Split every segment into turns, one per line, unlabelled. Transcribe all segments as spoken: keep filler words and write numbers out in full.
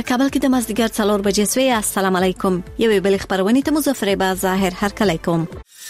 کابل کې د مازدیګر څلور بجې سوی. السلام علیکم. یوې بل خبرونه ته مظفر با ظاهر هر کله کوم.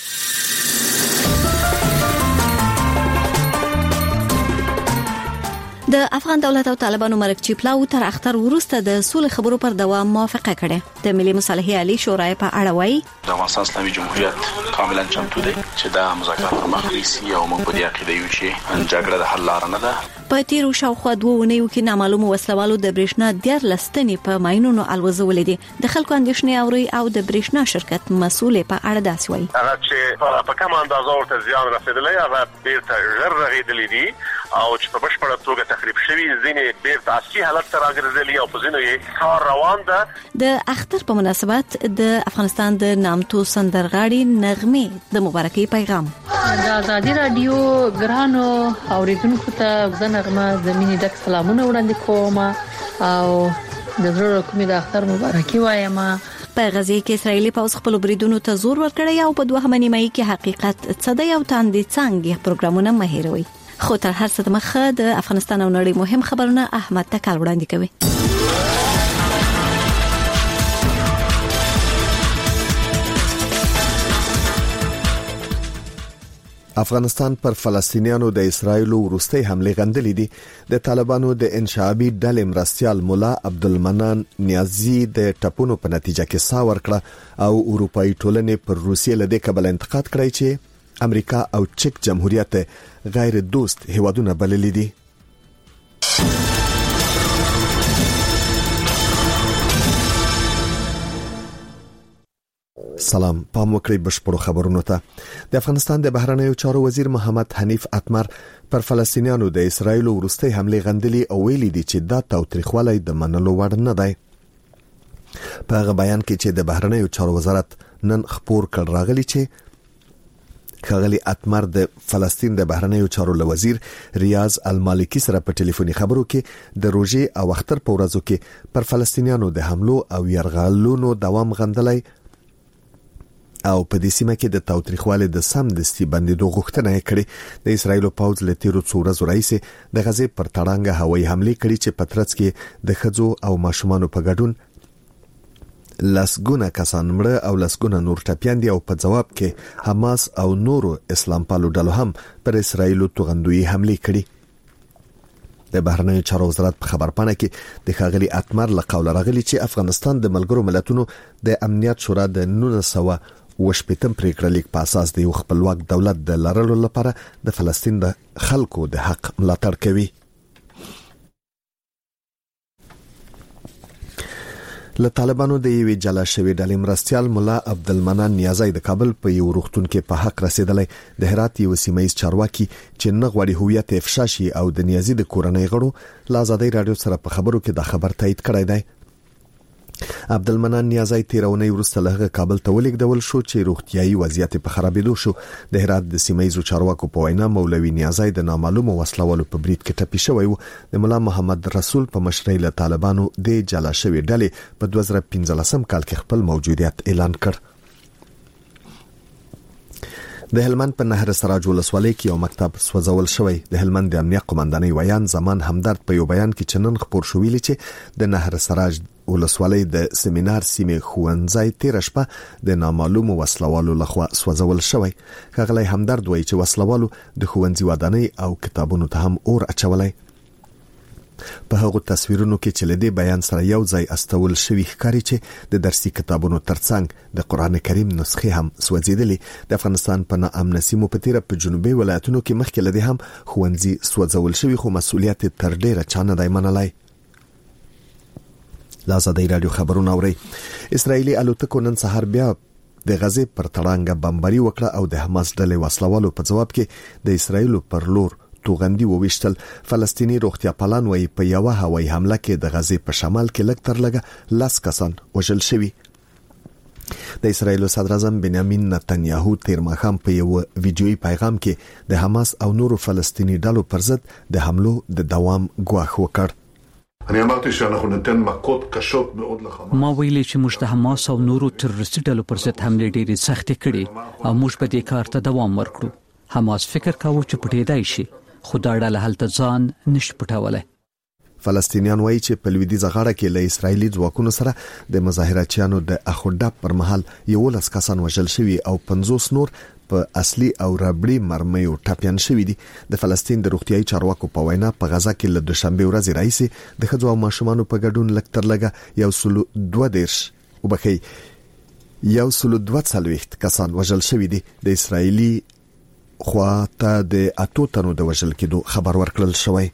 د افغان دولت او طالبانو مرکچی پلاو تر اختر وروسته د سولې خبرو پر دوام موافقه کړې. د ملي مصالحې عالی شورای په اړه وایي
د افغانستان اسلامي جمهوریت کاملا چمتو دی چې دا مذاکرات پر مخ وړي او موږ په دې عقیده یو چې جګړه د حل لار نه ده.
په تیرو شاوخوا دوه ونیو کې نامعلوم وسلوالو د برېښنا ډیر لستنې په ماينونو الوزولې دي. د خلکو اندېښنې اوري او د برېښنا شرکت مسؤل په اړه داسې وایي
هغه چې په کومه اندازه ورته زیان رسیدلی هغه بیرته ژر رغېدلې دي او چې په بشپړه توګه تخریب شوی ځینې بیرته اصلي حالت ته راګرځېدلي او په ځینو یې کار روان ده.
د اختر په مناسبت د افغانستان د نامتو سندرغاړي نغمې د مبارکۍ پیغام.
د ازادي رادیو ګرانو اوریدونکو ته د نغمه زمینی ډک سلامونه وړاندې کوم او د زړه کومې د اختر مبارکي وایم.
په غزه کې اسرایلی پوځ خپل بریدونو ته زور ورکړی او په دوه نیمه کې حقیقت څه دی او تاندې څنګه پروګرامونه مهیروي. خو تر هر څه مخه د افغانستان او نړۍ مهم خبرونه احمد تکال وړاندې کوي.
افغانستان پر فلسطینیانو د اسرایلو وروستۍ حمله غندلې دي. د طالبانو د انشعابي ډلې مرستيال مولا عبدالمنان نیازی د ټپونو په نتیجه کې سا ورکړه او اروپאי ټولنې پر روسیې له دې کبل انتقاد کړی چې امریکا او چک جمهوریت غیر دوست هیوادونه بللي دي. سلام پام وکړئ بشپړو خبرونو ته. د افغانستان د بهرنیو چارو وزیر محمد حنیف اتمر پر فلسطینیانو د اسرایل وروستۍ حمله غندلي او ویلي دي چې دا تاوتریخوالی د منلو وړ نه دی. په هغه بیان کې چې د بهرنیو چارو وزارت نن خبر کړ راغلی چې خغلی اتمر د فلسطین د بهرنیو چارو وزیر ریاض المالکی سره په ټلیفوني خبرو کې د روزي او اختر په ورځو کې پر فلسطینیانو د حملو او يرغلونو دوام غندلای او په دې سیمه کې د تاوتریخوالي د سم دستي بندیدو غوښتنه کړې. د اسرایل پوځ له تیرو څو ورځو راځي د غزې پر تړانګه هوایي حمله کړې چې په ترڅ کې د خځو او ماشومانو په ګډون لسګونه کسان مړه او لسګونه نور ټپيان دي او په جواب کې حماس او نورو اسلام پالو ډلو هم پر اسرایل توغندوی حمله کړې. د بهرنیو چارو وزارت په خبرپاڼه کې د خاغلی اتمر له قول راغلی چې افغانستان د ملګرو ملتونو د امنیت شورا د نولس سوه وشپیتم پریکړه لیک په اساس د یو خپلواک دولت د لرلو لپاره د فلسطین د خلکو د حق ملاتړ کوي. له طالبانو د یوې جلا شوی ډلې مرستيال مولا عبدالمنان نیازی د کابل په یو روغتون کې په حق رسیدلی. د هرات یو سیمایي چارواکي چې نه غواړي هویت افشا شي او د نیازی د کورنۍ غړو له آزادۍ رادیو سره په خبرو کې د خبر تایید کړی دی. عبدالمنان نیازی تیرونی وروسته له کابل ته ولېږدول شو چې روغتيایي وضعیت په خرابېدو شو. د هرات د سیمایي چارواکو په وینا مولوي نیازی د نامعلومو وسلوالو په برید کې ټپي شوی و. د مولا محمد رسول په مشرۍ له طالبانو د جلا شوی ډلې په دوه زره پنځلسم کال کې خپل موجودیت اعلان کړ. د هلمند په نهر سراج ولسوالۍ کې یو مکتب سوځول شوی. د هلمند د امنیت قومندانۍ ویان زمان همدرد په یو بیان کې چنن خبر شو ویلي چې د نهر سراج ولسوالۍ د سیمینار سیمه خوانځای تیر شپه د نامعلومو وسلوالو لخوا سوځول شوی. خغلی همدرد وایي چې وسلوالو د خوانځي ودانۍ او کتابونو ته هم اور اچولای. په هغه تصویرونو کې چې لدی بیان سره یو ځای استول شوی ښکاري چې د درسي کتابونو ترڅنګ د قران کریم نسخې هم سوځیدلې. د افغانستان په ناامن سیمو په تیره په جنوبي ولایتونو کې مخکې لدی هم خوانځي سوځول شوی خو مسؤلیت تر ډیره چانه دی منلای. لازادۍ رادیو خبرونه اوري. اسرایلی الوتکو نن سهار بیا د غزې پر تړانګه بمباري وکړه او د حماس ډلې وسلوالو په جواب کې د اسرایل پر لور توغندي وويشتل. فلسطینی روغتیا پالان وایي په یو هوایي حمله کې د غزې په شمال کې لږ تر لږه لاس کسان وژل شوي. د اسرایل صدر اعظم بنیامین نتنیاهو تیر ماښام په یو ویډیويي پیغام کې د حماس او نورو فلسطینی ډلو پر ضد د حملو د دوام ګواښ وکړ.
אני אמרתי שאנחנו ניתן מכות קשות מאוד לחמאס.
ما ویلي چې موږ د حماس او نورو تروریستي ډلو پر ضد حملې ډېرې سختې کړې او موږ به دې کار ته دوام ورکړو. حماس فکر کاوه چې پټېدای شي خو دا ډله هلته ځان نشي پټولای.
فلسطینیان وایي چې په لویدیځه غاړه کې له اسرایلی ځواکونو سره د مظاهراتچیانو د اخوډه پر مهال یو لس کسان وژل شوي او پنځوس نور په اصلي او ربړي مرمیو ټاپیان شوي دي. د فلسطین د روغتيایي چارواکو په وینا په غزا کې له دوشنبه ورځې راځي د ښځو او ماشومانو په ګډون لکتر لګه یو سلو دوه دیرش وبخي یو سلو دوه څلوېښت کسان وژل شوي دي. د اسرایلی خواته د اتو تنو د وژل کېدو خبر ورکړل شوی.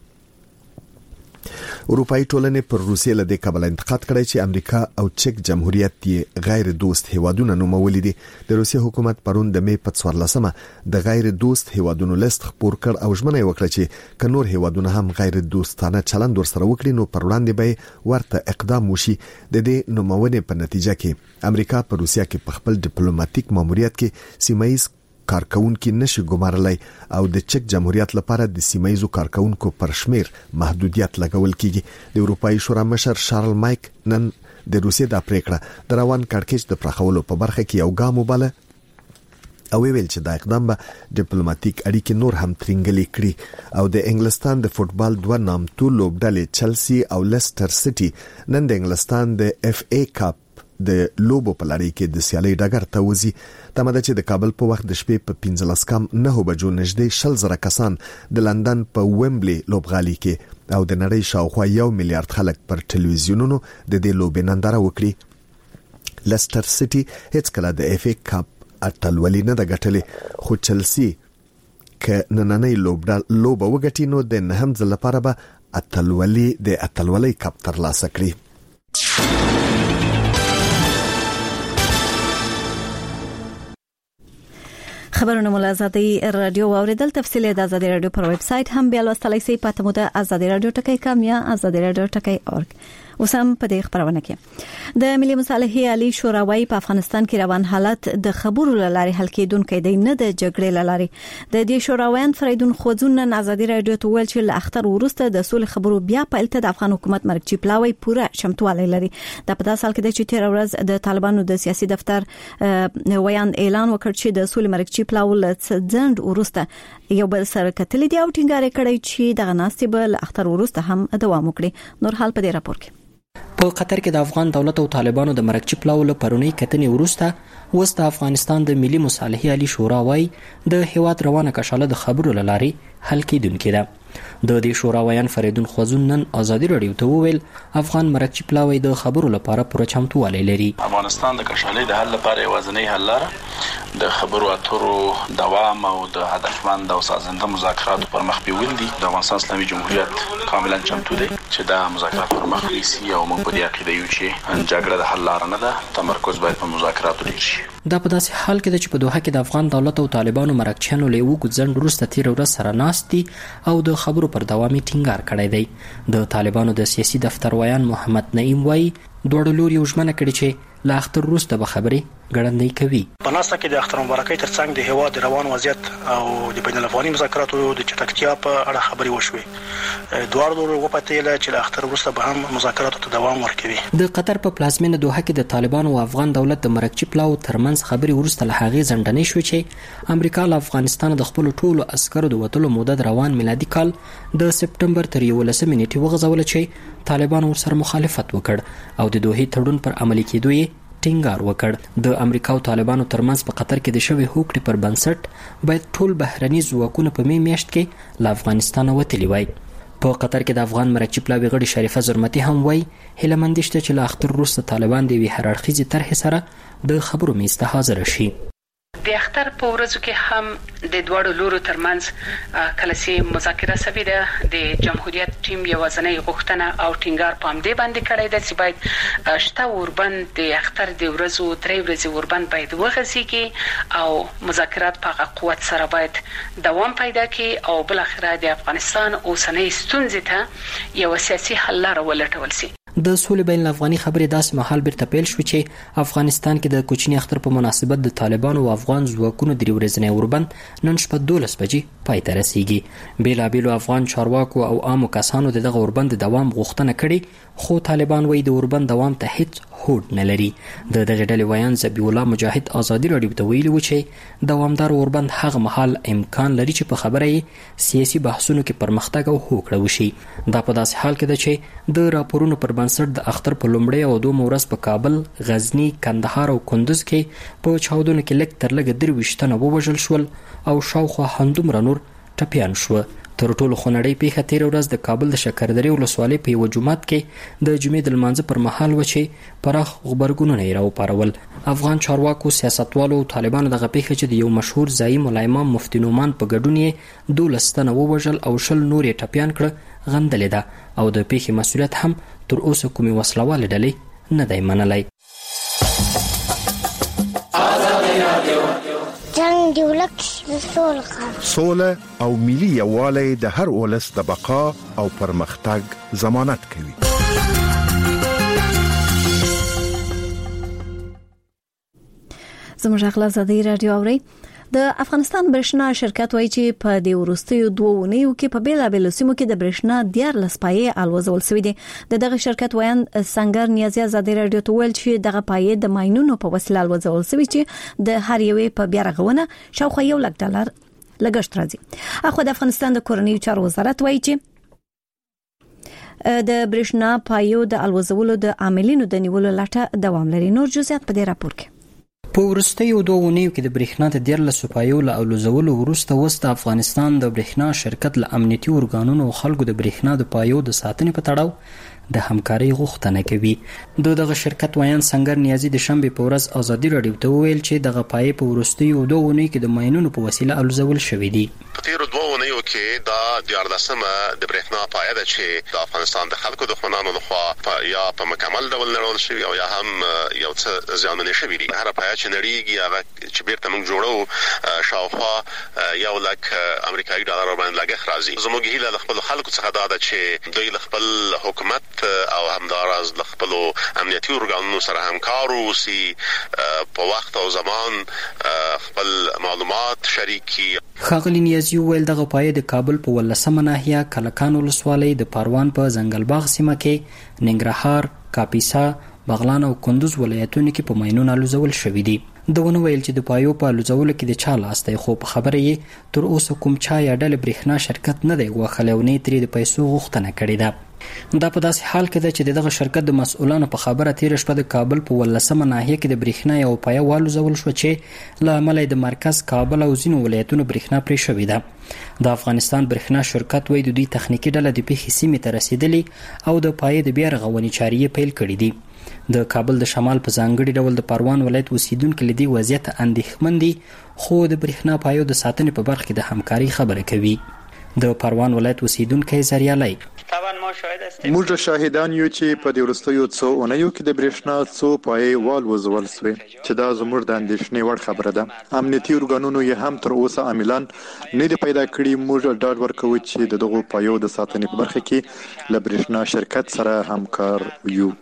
اروپאי ټولنې پر روسیې له دې کبله انتقاد کړی چې امریکا او چک جمهوریت یې غیر دوست هیوادونه نومولي دي. د روسیې حکومت پرون د مې په څوارلسمه د غیر دوست هیوادونو لیست خپور کړ او ژمنه وکړه چې که نور هیوادونه هم غیر دوستانه چلند ورسره وکړي نو پر وړاندې به ورته اقدام وشي. د دې نومونې په نتیجه کې امریکا په روسیا کې په خپل ډیپلوماټیک ماموریت کې سیمایي کارکونکو نشي ګمارلای او د چک جمهوریت لپاره د سیمایي کارکونکو پر شمیر محدودیت لګول کیږي. د اروپאי شورا مشر شارل مایک نن د روسیې د پریکړه د روان کړکېچ د پرخولو په برخه کې یو ګام وباله او ویل چې دا اقدام به ډیپلوماټیک اړیکې نور هم ترنګلې کړي. او د انګلستان د فوتبال دوه نامتو لوبډلې چلسی او لیسټر سټي نن د انګلستان د اف ای کپ د لوبو په لړۍ کې د سیالۍ ډګر ته وځي. تمه چې د کابل په وخت د شپې په پنځلس کم نه بجو نږدې شل زره کسان د لندن په ویمبلی لوبغالي کې او د نړۍ شاوخوا یو میلیارډ خلک پر ټلویزیونونو د دې لوبې ننداره وکړي. لیسټر سټي هیڅ کله د اف ای کپ اتلولي نه د ګټلې خو چلسی ک نننۍ لوبډال لوبه وګټي نو د نهم ځل لپاره به اتلولي د اتلولۍ کپ ترلاسه کړي.
خبرونه مول ازادي رادیو اوریدل تفصیل د ازادي رادیو پر ویب سټ هم بیا لوستلای شئ. پته مو د ازادي رادیو ټکی کام یا ازادي رادیو ټکی اورګ. وسم په دې خبرونه کې د ملي مصالحې عالی شورا وايي په افغانستان کې روان حالت د خبرو لاري حل کېدونکې دی نه د جګړې لاري. د دې شوراویان فریدون خوځون نن ازادي رادیو ته ویل چې له اختر ورسته د سولې خبرو بیا پېلته د افغان حکومت مرکزي پلاوی پوره شمتوالی لري. د په داسې حال کې د چې تیر ورځ د طالبانو د سیاسي دفتر ویان اعلان وکړ چې د سولې مرکزي پلاو له ځند ورسته یو بل سره کتل دي او ټینګار کړی چې د غناستي بل اختر ورسته هم دوام وکړي. نور حال په دې راپور کې
په قطر کې د افغان دولت او طالبانو د مرکزي پلاو له پرونی کتنې وروسته وست افغانستان د ملي مصالحې عالی شورا وايي د هیواد روانه کشاله د خبرو لاري حل کېدونکې ده. د دې شورا ویان فریدون خوځون نن ازادي رادیو ته وویل افغان مرکزي پلاوی د خبرو لپاره پوره چمتووالی لري.
افغانستان د کشالۍ د حل لپاره یوازینی حل لاره د خبرو اترو دوام او د هدفمند او سازنده مذاکراتو پر مخ بیول دي. د افغانستان اسلامي جمهوریت کاملا چمتو دی چې دا مذاکرات پر مخ یوسي او موږ په دې عقیده یو چې جګړه د حل لاره نه ده. تمرکز باید په مذاکراتو ډیر شي.
دا په داسې حال کې چې په دوحه کې د افغان دولت او طالبانو مرکچیانو له یو ګزند وروسته تیر ورځ سره ناستي او د خبرو پر دوامي ټینګار کړی دی. د طالبانو د سیاسي دفتر ویان محمد نعیم وایي دوړ لوري ژمنه کړي چې لا اختر وروسته به خبرې ګړندۍ کوي.
په ناسا کې د اختر مبارکۍ ترڅنګ د هیواد روان وضعیت او د بین الافغاني مذاکراتو د چټکتیا په اړه خبرې وشوې. دوه ډول وپاتېل چې له اختر وروسته به هم مذاکراتو ته دوام ورکوي.
د قطر په پلازمینه دوحه کې د طالبانو او افغان دولت د مرکزي پلاو ترمنځ خبرې وروسته له هغې ځنډنې شو چې امریکا له افغانستان د خپل ټولو عسکرو د وټلو مدد روان میلادي کال د سپټمبر تر یولسمې نیټې وغځول چې طالبان ورسره مخالفت وکړ او د دوحې تړون پر عملي کېدو یې ټینګار وکړ. د امریکا او طالبانو ترمنځ په قطر کې د شوی هوکړې پر بنسټ باید ټول بهرني ځواکونه په می میاشت کې له افغانستان وتلی وای. په قطر کې د افغان مرکزي پلاوی غړي شریفه زرمتي هم وای هله مندشته چې له اختر وروسته طالبان د وی هررخیزي طرح سره د خبرو میز ته حاضر شي.
د اختر په ورځو کې هم د دوړو لورو ترمنځ کله چې مذاکره شوې ده د جمهوریت ټیم یوازنۍ غوښتنه او ټینګار پام دې باندې کړی ده چې باید شته اوربند د اختر د ورځو درې ورځې اوربند باید وغځيږي او مذاکرات په قوت سره باید دوام پیدا کړي او بل اخره د افغانستان اوسنۍ ستونزې ته یو سیاسي حل لاره ولټول شي.
د سولې بین الافغاني خبرې داسې مهال بیرته پیل شو چې افغانستان کې د کوچني اختر په مناسبت د طالبانو او افغان ځواکونو درې ورځنی اوربند نن شپه دولس بجې پای ته رسیږي. بیلابیلو افغان چارواکو او عامو کسانو دغه اوربند دوام غوښتنه کړې، خو طالبان وایي د اوربند دوام ته هیڅ هوډ نه لري. د دغه ډلې ویان ذبیح الله مجاهد ازادي راډیو ته ویلي و چې دوامدار اوربند هغه مهال امکان لري چې په خبره یې سیاسي بحثونو کې پرمختګ او هوکړه وشي. دا په داسې حال کې ده چې د راپورونو پر بنسټ د اختر په لومړۍ او دوم ورځ په کابل، غزنی، کندهار او کندوز کې په چاودنو کې لږ تر لږه درویشت تنه ووژل شول او شاوخوا همدومره نور ټپیان شوه. تر ټولو خونړۍ پیښه تېره ورځ د کابل د شکردرې ولسوالۍ په یوه جومات کې د جمعې د لمانځه پر مهال و چې پراخ غبرګونونه یې راوپارول. افغان چارواکو، سیاستوالو او طالبانو دغه پیښه چې د یو مشهور ځایي ملا امام مفتي نعمان په ګډون یې دولس تنه ووژل او شل نور یې ټپیان کړه غندلې ده او د پیښې مسؤلیت هم تر اوسه کومې وسلوالې ډلې نه دی منلی.
جنگ دی ولک سوله
سوله او ملي یووالی د هر ولس د بقا او پرمختګ ضمانت کوي.
زموږ غلا زادي رادیو اوري. د افغانستان برښنا شرکت وایي چې په دې وروستیو دوه اونیو کې په بیلابیلو سیمو کې د برښنا دیارلس پایې الوزول شوې دي. د دغه شرکت ویان سنگر نیازي ازادي رادیو ته ویل چې دغه پایې د ماینونو په وسیله الوزول شوې چې د هر یوې په بیا رغونه شاوخوا یو لک ډالر لګښت راځي. اخو د افغانستان د کورنیو چارو وزارت وایي چې د برښنا پایو د الوزولو د عاملینو د نیولو لټه دوام لري. نور جزئیات په دې راپور کې.
په وروستیو دوه اونیو کې د برېښنا د دیارلسو پایو له الوزولو وروسته اوس د افغانستان د برېښنا شرکت له امنیتي ارګانونو او خلکو د برېښنا د پایو د ساتنې په تړاو د همکارۍ غوښتنه کوي. د دغه شرکت ویان سنگر نیازي د شنبې په ورځ ازادي راډیو ته وویل چې دغه پایې په وروستیو دوه اونیو کې د ماینونو په وسیله الوزول شوې دي.
په تیرو دوه اونیو کې دا دیارلسمه د برېښنا پایه ده چې د افغانستان د خلکو دښمنانو لخوا یا په مکمل ډول نړول شوي او یا هم یو څه زیانمنې شوي دي. هره پایه چې نړیږي هغه چې بیرته موږ جوړو شاوخوا یو لک امریکایي ډالر باندې لګښت راځي. زموږ هیله له خپلو خلکو څخه دا ده چې دوی له خپل حکومت او همداراز له خپلو امنیتي ارګانونو سره همکار اوسي، په وخت او زمان خپل معلومات شریک کړي.
ښاغلي نیازي وویل دغه پایې د کابل په ولسمه ناحیه کلکان ولسوالۍ د پروان په ځنګل باغ سیمه کې، ننګرهار، کاپیسا، بغلان او کندوز ولایتونو کې په ماینونو الوزول شوي دي. د ونه ویل چې د پایو په الوزولو کې د چا لاس دی، خو په خبره یې تر اوسه کوم چا یا ډلې برېښنا شرکت نه دی غوښلی او نه یې ترې د پیسو غوښتنه کړې ده. دا په داسې حال کې ده چې دغه شرکت د مسؤلانو په خبره تیره شپه د کابل په ولسمه ناحیه کې د برېښنا یو پایه والوزول شوه چې له امله د مرکز کابل او ځینو ولایتونو برېښنا پرې شوې ده. د افغانستان برېښنا شرکت وایي د دوی تخنیکي ډله د پیښې سیمې ته رسېدلې او د پایې د بیا رغونې چارې یې پیل کړي دي. د کابل د شمال په ځانګړي ډول د پروان ولایت اوسیدونکو له دې وضعیت اندېښمن دي، خو د برېښنا پایو د ساتنې په برخه کې د همکارۍ خبره کوي. د پروان ولایت اوسیدونکی زریالی
موږ شاهدان یو چې په دې وروستیو څو اونیو کې د برېښنا څو پایې والوزول شوې چې دا زموږ د اندېښنې وړ خبره ده. امنیتي ارګانونو یې هم تر اوسه عاملان نه دي پیدا کړي. موږ ډاډ ورکوو چې د دغو پایو د ساتنې په برخه کې له برېښنا شرکت سره همکار یو.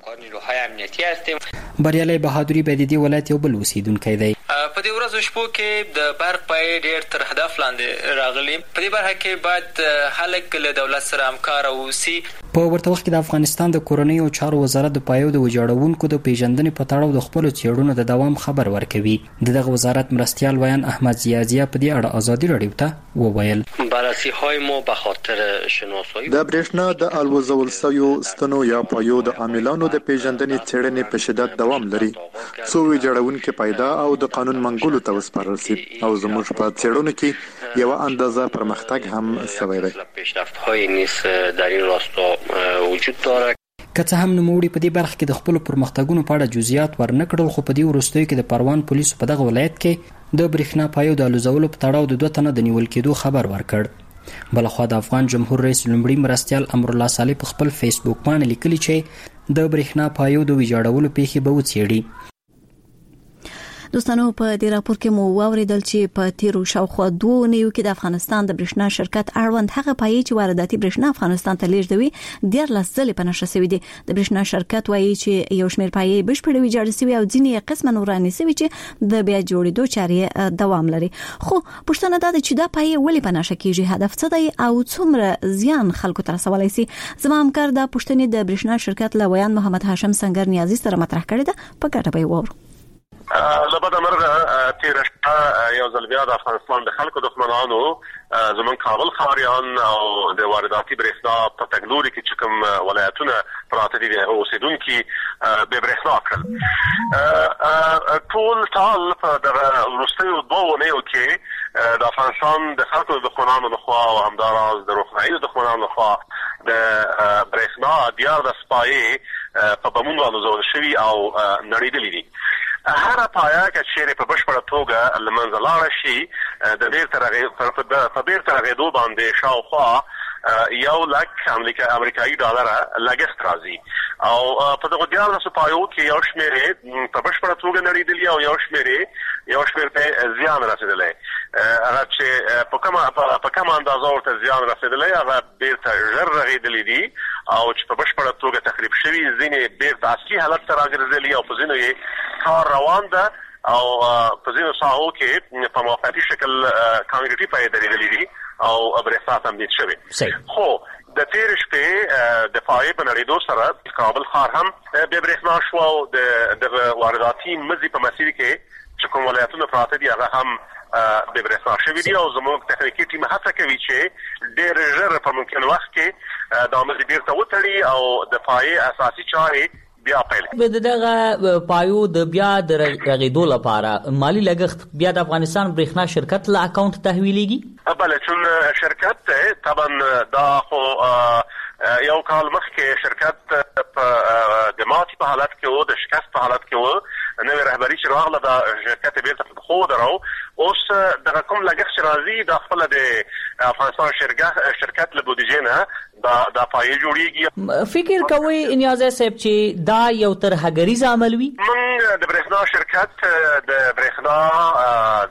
بریالی بهادري به د دې ولایت یو بل اوسیدونکی دی.
په دې ورځو شپو کې د برق پایې ډېر تر هدف لاندې راغلي. په دې برخه کې باید خلک له دولت سره همکار اوسي.
په ورته وخت کې د افغانستان د کورنیو چارو وزارت د پایو د ویجاړونکو د پیژندنې په تړاو د خپلو څېړنو د دوام خبر ورکوي. د دغه وزارت مرستیال ویان احمد زیازیه په دې اړه ازادي راډیو ته وویل
بررسی‌های ما به خاطر شناسایی
د برېښنا د الوزول شویو ستنو یا پایو د عاملانو د پیژندنې څېړنې په شدت دوام لري. څو ویجاړونکي پیدا او د قانون منګولو ته وسپارل شي او زموږ په څېړنو کې یو اندازه پرمختګ هم شوی دی.
پیشرفت‌های نیز در این راستا وجود داره.
که څه هم نوموړي په دې برخه کې د خپلو پرمختګونو په اړه جزئیات ورنکړل، خو په دې وروستیو کې د پروان پولیسو په دغه ولایت کې د برېښنا پایو د الوزولو په تړاو د دوه تنه د نیول کېدو خبر ورکړ. بلخوا د افغان جمهور رئیس لومړي مرستیال امرالله صالح په خپل فیسبوک باندې لیکلي چې د برېښنا پایو د ویجاړولو پیښې به وڅېړي.
دوستانو په دې راپور کې مو واوریدل چې په تیرو شاوخوا دوه نیو کې د افغانستان د برېښنا شرکت اړوند هغه پایې چې وارداتي برېښنا افغانستان ته لیږدوي ډیر لاسځلې په نشه شوی دي. د برېښنا شرکت وایي چې یو شمېر پایې بشپړ ویجاړ شوی او ځینې قسمه نوراني شوی چې د بیا جوړېدو چارې دوام لري. خو پښتنه دا چې دا پایې ولې په نشه کېږي، هدف څه دی او څومره زیان خلکو ته رسولای شي؟ زما همکار د پښتنې د برېښنا شرکت لویان محمد هاشم سنگر نیازي سره مطرح کړی ده، په ګټه به وورو.
لبدا مرغه تیرشته یو ځل بیا د افغانستان د خلکو دښمنانو زمون کابل خاریان او د وارداتي برېښنا په تګلوري کې چې کوم ولایتونه پراته دي او اوسیدونکو به برېښنا کړل. ټول ټال په دغه وروستیو دوه نیو کې د افغانستان د خلکو دښمنانو لخوا او همداراز د روغتیايي دښمنانو لخوا د برېښنا دیار د سپایې په بمونو الوزول شوي او نړیدلې دي. هر پایا چې شری په بشپړه توګه لمنځه لاړ شي د ډیر ترغه په ډیر ترغه دوه باندې شاوخوا یو لک امریکا امریکایي ډالر لګښت راځي او په دغه دیار د پایو کې یو شمېر په بشپړه توګه نړیدلی او یو شمېر یو شمېر ته زیان رسیدلی. هغه چې په کومه په کومه اندازه ورته زیان رسیدلی هغه بیرته ژر رغېدلی دي او چې په بشپړه توګه تخریب شوي ځینې بیرته اصلي حالت ته راګرځېدلي او په ځینو یې کار روان ده او په ځینو ساحو کې په موقتي شکل کانکریټي پایې درېدلې دي او برېښنا تمدید شوې. خو د تیر شپې د پایې په نړیدو سره کابل ښار هم بیا برېښنا شو او د وارداتي مزي په مسیر کې چې کوم ولایتونه پراته دي هغه هم د برېښنا شوي دي او زموږ تخنیکي ټیم هڅه کوي چې ډېر ژر په ممکن وخت کې دا مزي بیرته وتړي او د پایې اساسي چارې بیا پیل
کړي. دغه پایو د بیا د رغېدو لپاره مالی لګښت بیا د افغانستان برېښنا شرکت له اکاونټ تحویلېږي؟
بله، چون شرکت طبعا دا خو یو کال مخکې شرکت په د ماتې په حالت کې و، د شکست په حالت کې و. نوې رهبري چې راغله دا شرکت بیرته په پښو درو. اوس دغه کوم لګښت چې راځي دا خپله د افغانستان شرکت له بودیجې نه دا دا پایې جوړېږي.
فکر کوئ نیازی صاحب چې دا یو ترهګریز عمل وي؟
موږ د برېښنا شرکت د برېښنا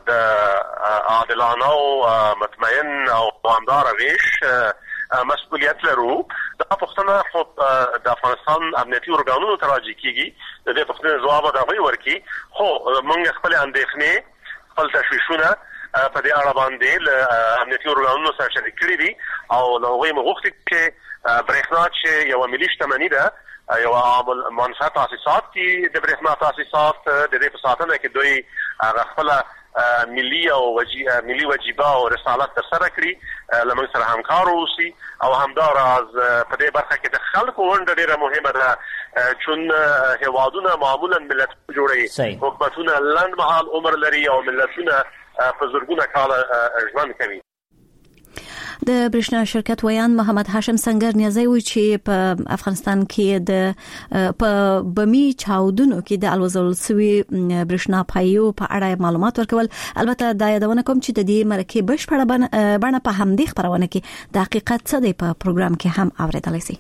د عادلانه او مطمئن او دوامداره ویش مسؤلیت لرو. دا پښتنه خو د افغانستان امنیتي ارګانونو ته راجع کیږي. د دې پښتنې ځواب دا وی ورکی. خو موږ خپل اندېښنې خپل تشویشونه په دې اړه باندې له امنیتي ارګانونو سره شریک کړي دي او له هغوی مغوښتي چې برېښنا چې یو ملي شتمني ده، یو عامل منفعه تاسیسات دي د برېښنا تاسیسات د دې په ساتنه کې دوی هغه خپله ملي او ملي وجیبه او رسالت ترسره کړي، له موږ سره همکار واوسي او همداراز په دې برخه کې د خلکو ونډه ډېره مهمه ده. چون هیوادونه معمولا ملتونه جوړوي، حکومتونه لنډ مهال عمر لري او ملتونه په زرګونه کاله ژوند کوي.
د برېښنا شرکت ویان محمد هاشم سنگر نیازی وی چې په افغانستان کې د په بمی چاودنو کې د الوزول سوي برېښنا پایو په اړه معلومات ورکول. البته دا یادونه کوم چې د دې مرکه بشپړه بڼه په همدې خبرونه کې د حقیقت څه دی په پروګرام کې هم اوریدلای شي.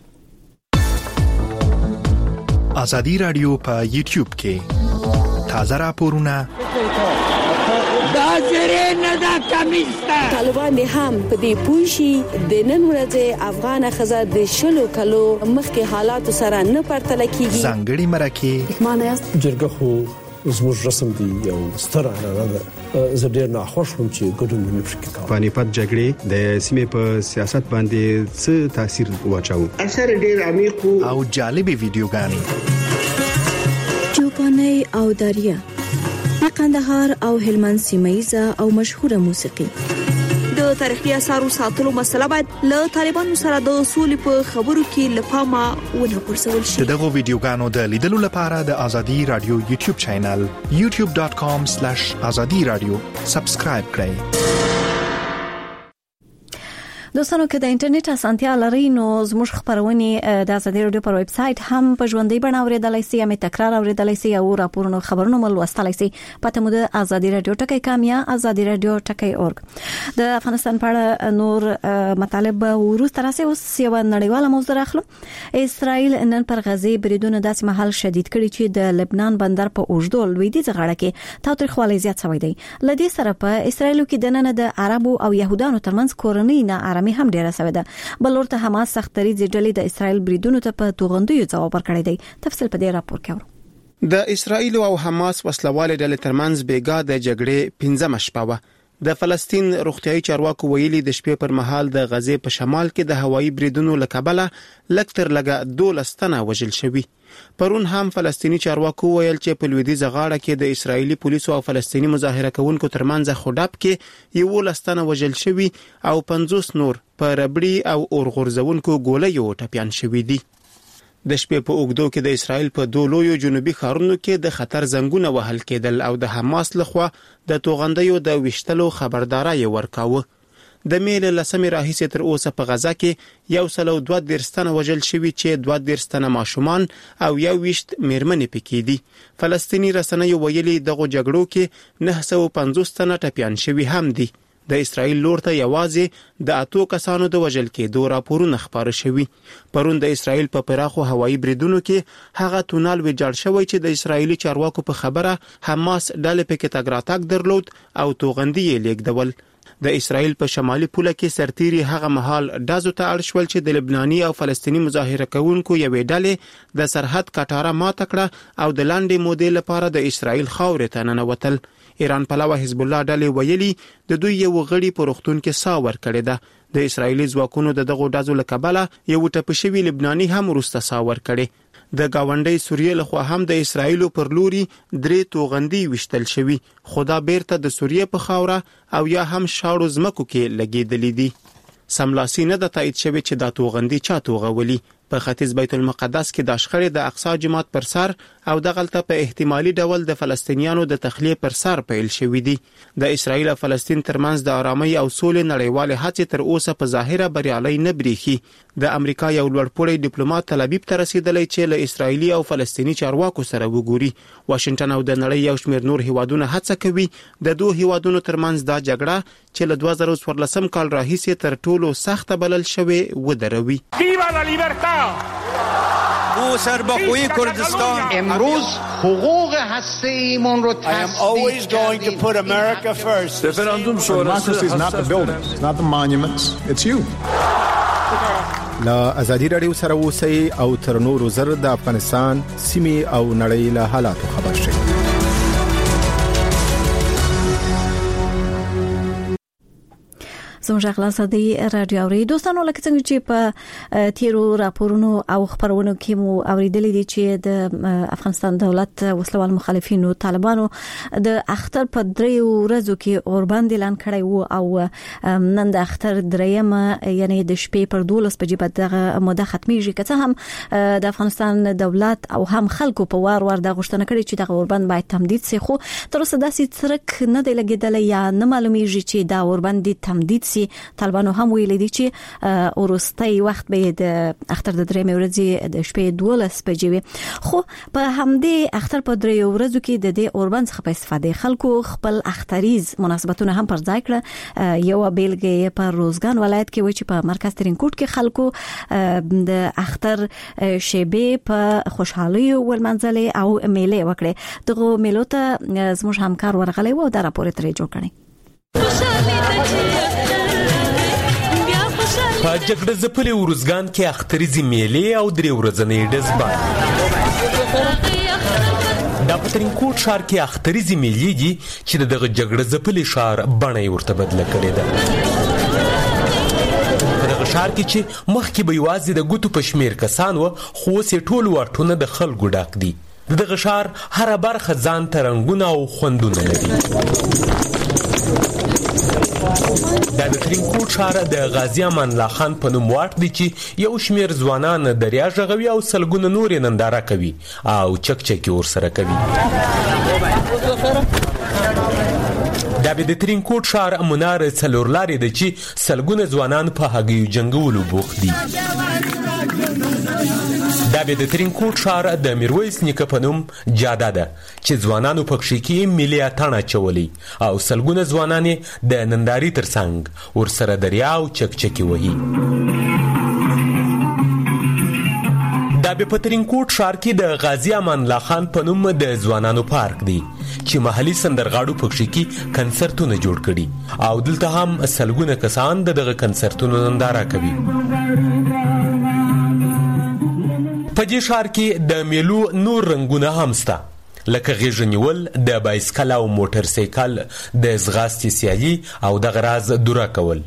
ازادي رادیو په یوټیوب کې تازه راپورونه
دا زره نه دا کمیستا
طالبان هم په دې پوښي د نن ورځې افغان خزه د شلو کلو مخکې حالات سره نه پرتل کیږي.
ځانګړي مرکه
معنی
جرګه خو زموږ رسم دی یو ستر اعلان ده. زه ډیر نه خوښ وم چې ګډون نه پکې کوم.
پانیپت جګړې د سیمې په سیاست باندې څه تاثیر واچاو؟
اثر ډیر عمیق
او جالبه ویډیوګانې
چوپاني او دریا د قندهار او هلمند سیمایزه او مشهوره موسیقي. د تاریخي اثارو ساتلو مسله باید له طالبانو سره د اصول په خبرو کې لپاره ونه پرسول شي.
دغه ویډیوګانو د لیدلو لپاره د ازادي رادیو یوټیوب چینل یوټیوب ډاټ کام سلیش ازادي رادیو سبسکرایب کړئ.
دوستانو که د انټرنیټ اسانتیا لري نو زموږ خبرونه د ازادي رادیو پر ویب سټ هم په ژوندۍ بڼه اوریدلای شئ یا تکرار اوریدلای شئ او راپورونو خبرونو مل وستلای شئ پته مو د ازادي رادیو ټکی کام یا ازادي رادیو ټکی اورګ د افغانستان په اړه نور مطالب وروسته راځي اوس یو نړیواله موضوع راخلو. اسرائیل نن پر غزه بریدونه داسې محل شدید کړي چې د لبنان بندر په اوږدو لویدیځ غاړه کې تاوتریخوالی زیات شوی دی. لدې سره په اسرائیل کې د نن د عربو او يهودانو ترمنځ کورنۍ نه آرامي هم ډیره شوې ده. بل ورته حماس سختري ځړلې د اسرائیل بریدونو ته په توغندیو ځواب ورکړی دی. تفصیل په دې راپور کې اورو.
د اسرائیل او حماس وسلواله ډلې ترمنځ بیګا د جګړې پنځمه شپه وه. د فلسطین روغتيایي چارواکو ویلي د شپې پر مهال د غزې په شمال کې د هوایي بریدونو لکبله لکتر لګه دولس تنه وژل شوي. پرون هم فلسطینی چارواکو ویل چې په لویدیځه غاړه کې د اسرایلی پولیسو او فلسطینی مظاهره کوونکو ترمنځ خډاب کې یو لستانه وژل شوي او پنځوس نور په ربړي او اورغورځونکو ګولیو ټپيان شوي دي. د شپې په اوګدو کې د اسرایل په دولویو جنوبي ښارونو کې د خطر زنګونه وهل کېدل او د حماس لخوا د توغندیو د وشتلو خبرداري ورکاوه. د میل لسمې راهیسې تر اوسه په غزا کې یو سلو دوه درستانه وژل شوي چې دوه درستانه ماشومان او یو وشت میرمنې پکې دي. فلسطینی رسنیو ویلي دغه جګړو کې نه سوه پنځوس تنه ټپيان شوي هم دي. د اسرائیل لور ته یوازې د اتو کسانو د وژل کېدو راپورونه خبره شوي. پرون د اسرائیل په پراخو هوایي بریدونو کې هغه تونل ویجاړ شوی چې د اسرائیلي چارواکو په خبره حماس ډلې پکې تګ راتګ درلود او توغندي یې لیږدول. د اسرائیل په شمالي پوله کې سرتيري هغه مهال دازو ته اړ شول چې د لبناني او فلسطینی مظاهره کوونکو یوې ډلې د سرحد کټاره ماته کړه او د لاندې مودې لپاره د اسرائیل خاورې ته ننوتل. ایران پلوه حزب الله ډلې ویلي د دوی یو غړي په روغتون کې سا ور کړی ده. د اسرائیلي ځواکونو د دغه ډازو لکبله یو ټپشوي لبناني هم ورسته سا ور کړی. د گاونډي سوریه لخوا هم د اسرائیل پر لوري درې توغندي وشتل شوي. خدا بیرته د سوریه په خاوره او یا هم شاړو زمکو کې لګیدلې دي. سملاسي نه د تایید شوی چې دا توغندي چا توغولي. په ختیځ بیت المقدس کې د اشخړې د اقصا جماعت پر سر او د غلطه په احتمالي ډول د فلسطینیانو د تخلیه پر سر پیل شوې دي. د اسرائیل او فلسطین ترمنځ د آرامۍ او سولې نړیواله هڅې تر اوسه په ظاهره بریالي نه بریخي. د امریکا یو لوړپوړی ډیپلوماټ تل ابیب ته رسیدلی چې له اسرائیلي او فلسطینی چارواکو سره وګوري. واشنگټن او د نړۍ یو شمېر نور هیوادونه هڅه کوي د دوه هیوادونو ترمنځ دا جګړه چې له دوه زره څوارلسم کال راهیسې تر ټولو سخته بلل شوې ودروي.
ما سربخوی کردستان امروز حقوق هسته‌ایمون رو تصدیق کردیم.
Referendum sonrası is not the buildings, it's not the monuments, it's you.
لا ازادي رادیو سره اوسئ او تر نورو زر د افغانستان سیمې او نړۍ له حالاتو خبر شئ.
زموږ غلاسدي رادیو اوري دوستانو لکه څنګه چې په تیرو راپورونو او خبرونو کې مو اوریدلې دي چې د افغانستان دولت وسلوال مخالفینو طالبانو د اختر په دریو ورځو کې اوربند اعلان کړی وو او نن د اختر دریمه یعنی د شپې پر دولس بجې بعد دغه موده ختميږي که څه هم د افغانستان دولت او هم خلکو په وار وار د غوښتنه کړې چې دغه اوربند باید تمدید شي خو تر اوسه داسې څرک نه دی لګیدلی یا نه معلومیږي چې دا اوربند تمدید طالبانو هم ویلي دي چې ورستۍ وخت به د اختر د درېمې ورځې د شپې دولس بجې وي. خو په همدې اختر په درېو ورځو کې د دې اوربند څخه په استفادې خلکو خپل اختریز مناسبتونه هم پر ځای کړه. یو بیلګه په روزګان ولایت کې وایي چې په مرکز ترینکوټ کې خلکو د اختر شیبې په خوشحالي ولمنځلې او میلې وکړې. دغه میلو ته زموږ همکار ورغلی و او دا راپور ترې جوړ کړی.
په جګړه ځپلي ورزګان کې اختریزي میلې او درې ورځنۍ ډزبار. دا په ترینکوټ ښار کې اختریزي میلې دي چې دغه جګړه ځپلي ښار بڼه یې ورته بدله کړې ده. په دغه ښار کې چې مخکې به یوازې د ګوتو په شمېر کسان وه خو اوس یې ټول واټونه د خلکو ډک دي. د دغه ښار هره برخه ځان ته رنګونه او خوندونه لري. دا د ترینکوټ ښار د غازي امان الله خان په نوم واټ دی چې یو شمېر ځوانان دریا غږوي او سلګونه نور یې ننداره کوي او چک چکي ورسره کوي. دا به د ترینکوټ ښار منار څلور لارې ده چې سلګونه ځوانان په هګیو جنګولو بوخت دي. دا به د ترینکوټ ښار د میرویس نیکه په نوم جاده ده چې ځوانانو پکښې کې ملي اتڼ اچولی او سلګونه ځوانان یې د نندارې تر څنګ ورسره دریا او چکچکې وهي. دا به په ترینکوټ ښار کې د غازي امان الله خان په نوم د ځوانانو پارک دی چې محلي سندرغاړو پکښې کې کنسرتونه جوړ کړي او دلته هم سلګونه کسان د دغه کنسرتونو ننداره کوي. په دې ښار کې د میلو نور رنګونه هم شته لکه غیږ نیول، د بایسکل او موټر سایکل د ځغاستې سیالي او دغه راز دوره کول.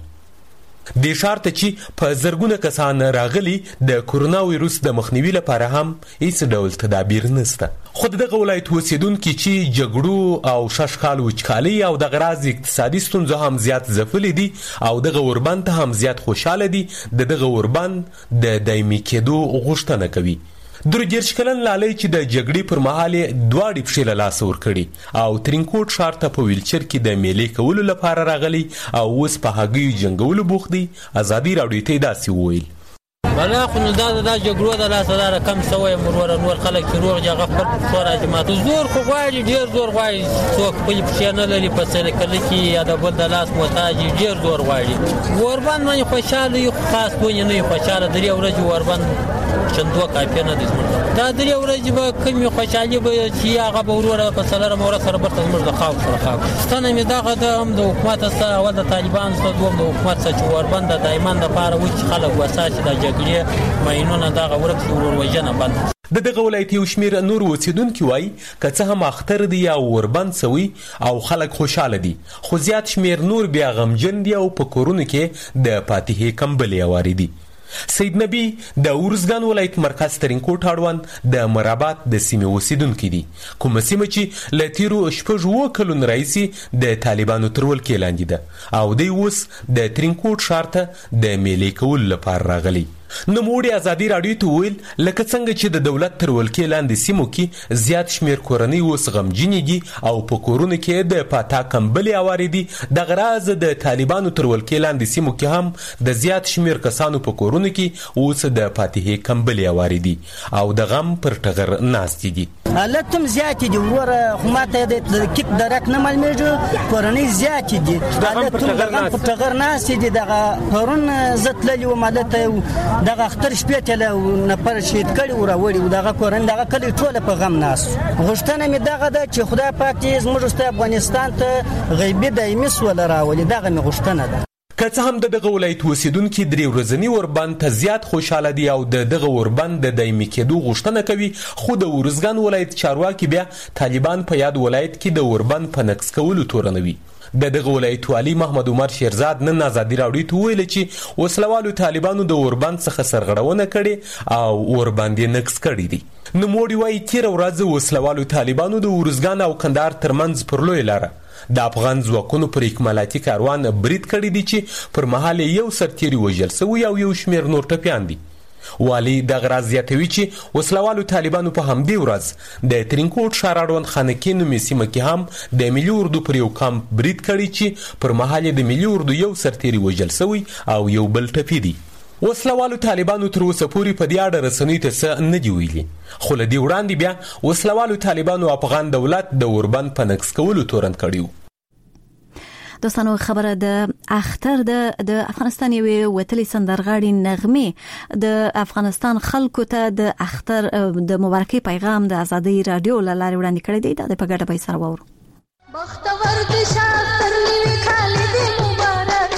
دې ښار ته چې په زرګونه کسان راغلي د کورونا ویروس د مخنیوي لپاره هم هیڅ ډول تدابیر نشته. خو دغه ولایت اوسیدونکي چې جګړو او شش کال وچکالۍ او دغه راز اقتصادي ستونزو هم زیات ځپلي دي او دغه اوربند ته هم زیات خوشحاله دي د دغه اوربند د دایمي کېدو غوښتنه کوي. درې دېرش کلن لالی چې د جګړې پر مهال یې دواړې پښې له لاسه ورکړي او ترینکوټ ښار ته په ویلچر کې د میلې کولو لپاره راغلی او اوس په هګیو جنګولو بوخت دی. ازادي راډیو ته یې داسې وویل:
بلا خو نو دا د جګړو د لاسه دا کم شوی مرور نور خلک چې روغ جګه خپل پښتو راجماتو زور خو غواړي ډېر زور غواړي څوک خپل پښې نه لري په سایکل کې یا د بل د لاس محتاج ډېر زور غواړي. اوربند باندې خوشحاله یو خاص ونه نه خوشحاله درې ورځې اوربند چندو کافي نه دي زموږ دا درې ورځې به کومې خوشحالي به چې هغه به وروره په څلورمه ورځ سره برته زموږ د خاو سره خاو ستنه مې دغه د هم د حکومت سره اول د طالبانو سره دوم د حکومت سره چې اوربند د دایمن دپاره وي چې خلک وسا چې د جګړې ماینونه دغه ورک شي ورور وژنه بند.
د دغه ولایت یو شمېر نور اوسیدونکي وایي که څه هم اختر دی یا اوربند سوي او خلک خوشحاله دي خو زیات شمېر نور بیا غمجن دي او په کورونو کې د فاتحې کمبلې هوارې دي. سید نبی د ارزګان ولایت مرکز ترینکوټ اړوند د مرابات د سیمې اوسیدونکي دي، کومه سیمه چې له تیرو شپږ اووه کلونو راهیسې د طالبانو تر ولکې لاندې ده او دی اوس د ترینکوټ ښار ته د میلې کولو لپاره راغلی. نوموړي ازادي راډیو ته وویل لکه څنګه چې د دولت تر ولکې لاندې سیمو کې زیات شمېر کورنۍ اوس غمجنې دي او په کورونو کې د فاتا کمبلې هوارې دي، دغه راز د طالبانو تر ولکې لاندې سیمو کې هم د زیات شمېر کسانو په کورونو کې اوس د فاتحې کمبلې هوارې دي او د غم پر ټغر ناستې دي.
حالتم زیاتې دي وروره خو ماته د کیک درک نه معلومېږي کورنۍ زیاتې دي حالتم د غم پر ټغر ناستې دي. دغه پرون زه تللې وم هلته دغه اختر شپې ته له نفر شهید کړي و راوړي و دغه کورنۍ دغه کلي ټوله په غم ناست. غوښتنه مې دغه ده چې خدای پاک دې زموږ وروسته افغانستان ته غیبي دایمي سوله راولي، دغه مې غوښتنه ده.
که څه هم د دغه ولایت اوسیدونکي درې ورځني اوربند ته زیات خوشحاله دي او د دغه اوربند د دایمي کېدو غوښتنه کوي، خو د ارزګان ولایت چارواکي بیا طالبان په یاد ولایت کې د اوربند په نقص کولو تورنوي. د دغه ولایت والي محمد عمر شیرزاد نن ازادي راډیو ته وویل چې وسلوالو طالبانو د اوربند څخه سرغړونه کړې او اوربند یې نقص کړی دی. نوموړي وایي تېره ورځ وسلوالو طالبانو د ارزګان او کندهار ترمنځ پر لویه لاره د افغان ځواکونو پر اکمالاتي کاروان برید کړی دی چې پر مهال یو سرتیری وژل سوی او یو شمېر نور ټپیان دي. والی دغه راز زیاتوي چې وسلوالو طالبانو په همدې ورځ د ترینکوټ ښار اړوند خانکې نومې سیمه کې هم د ملي اردو پر یو کمپ برید کړی چې پر مهال د ملي اردو یو سرتیری وژل سوی او یو بل ټپي دي. وسلوالو طالبانو تر اوسه پورې په دې اړه رسنیو ته څه نه دي ویلي، خو له دې وړاندې بیا وسلوالو طالبانو افغان دولت د اوربند په نقص کولو تورن کړی و.
دوستانو خبره د اختر د د افغانستان یو وتلی سندرغاړي نغمه د افغانستان خلکو ته د اختر د مبارکي پیغام د ازادي رادیو لاره وړاندې کړی دی. د په ګډه به سره وورو.
بختور دي شاطر خالد مبارک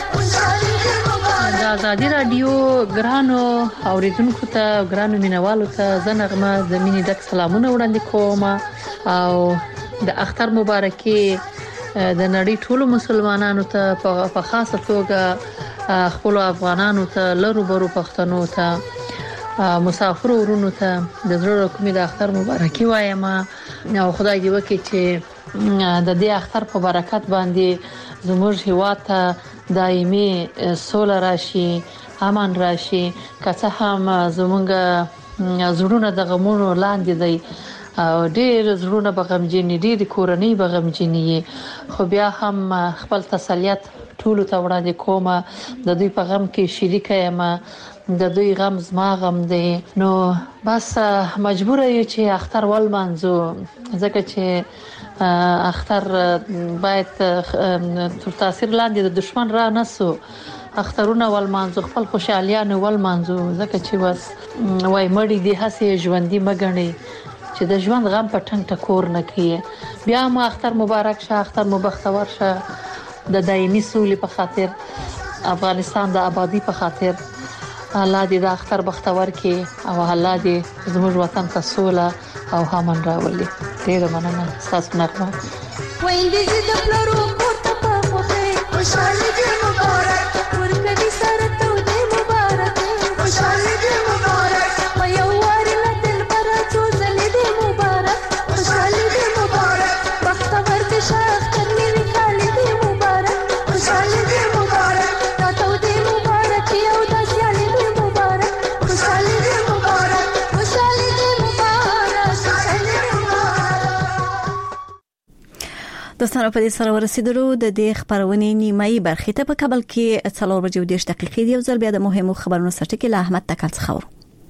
د ازادي رادیو ګرانو اوریدونکو ته ګرانو مینوالو ته زنغمه د مینې ډک سلامونه وړاندې کوم او د اختر مبارکي د نړۍ ټولو مسلمانانو ته په خاصه توګه خپل افغانانو ته لرو برو پښتنو ته مسافر ورونو ته د زړه کومې د اختر مبارکي وایم او خدای دې وکړي چې د دې اختر په برکت باندې زموږ هیواد ته دایمي سوله راشي، امن راشي. که څه هم زموږ زړونه د غمونو لاندې دی او ډېر زړونه به غمجن ډېر کورنۍ به غمجن خو بیا هم خپل تسلیت ټول ته وړاندې کوم. د دوی په غم کې شریک یم، د دوی غم زما غم دی. نو بس مجبور یو چې اختر ولمانځو، ځکه چې اختر باید تر تاثیر لاندې د دشمن را نسو. اخترونه ولمانځو، خپل خوشحالیان ولمانځو، ځکه چې بس وای مړی دی هسې ژوندۍ مګنی چې د ژوند غم په ټنګ ټکور نه کیه. بیا مو اختر مبارک شه، اختر مو بختور شه، د دایمي سولې په خاطر، افغانستان د آبادی په خاطر. الله دې د اختر بختور کې او الله دې زموږ وطن ته سوله او امن راولي. ډیره مننه تاسو نغمه. وای دې د پلرو پورته په خوخه خوشاله دې مبارک ورکړي سره ته دې مبارک خوشاله دې مبارک و یو وار له دل پر چوزل دې مبارک خوشاله دې مبارک بختور دې شاخ کرنی وکال دې مبارک خوشاله دې مبارک تاسو دې مبارک یو داسې دې مبارک خوشاله دې مبارک خوشاله دې دوستانو په دې سره ورسېدلو د دې خبرونې نیمایي برخې ته په کابل کې څلور بجې او دېرش دقیقې دی. یو ځل بیا د مهمو خبرونو سرټکی له احمد تکل څخه ورو.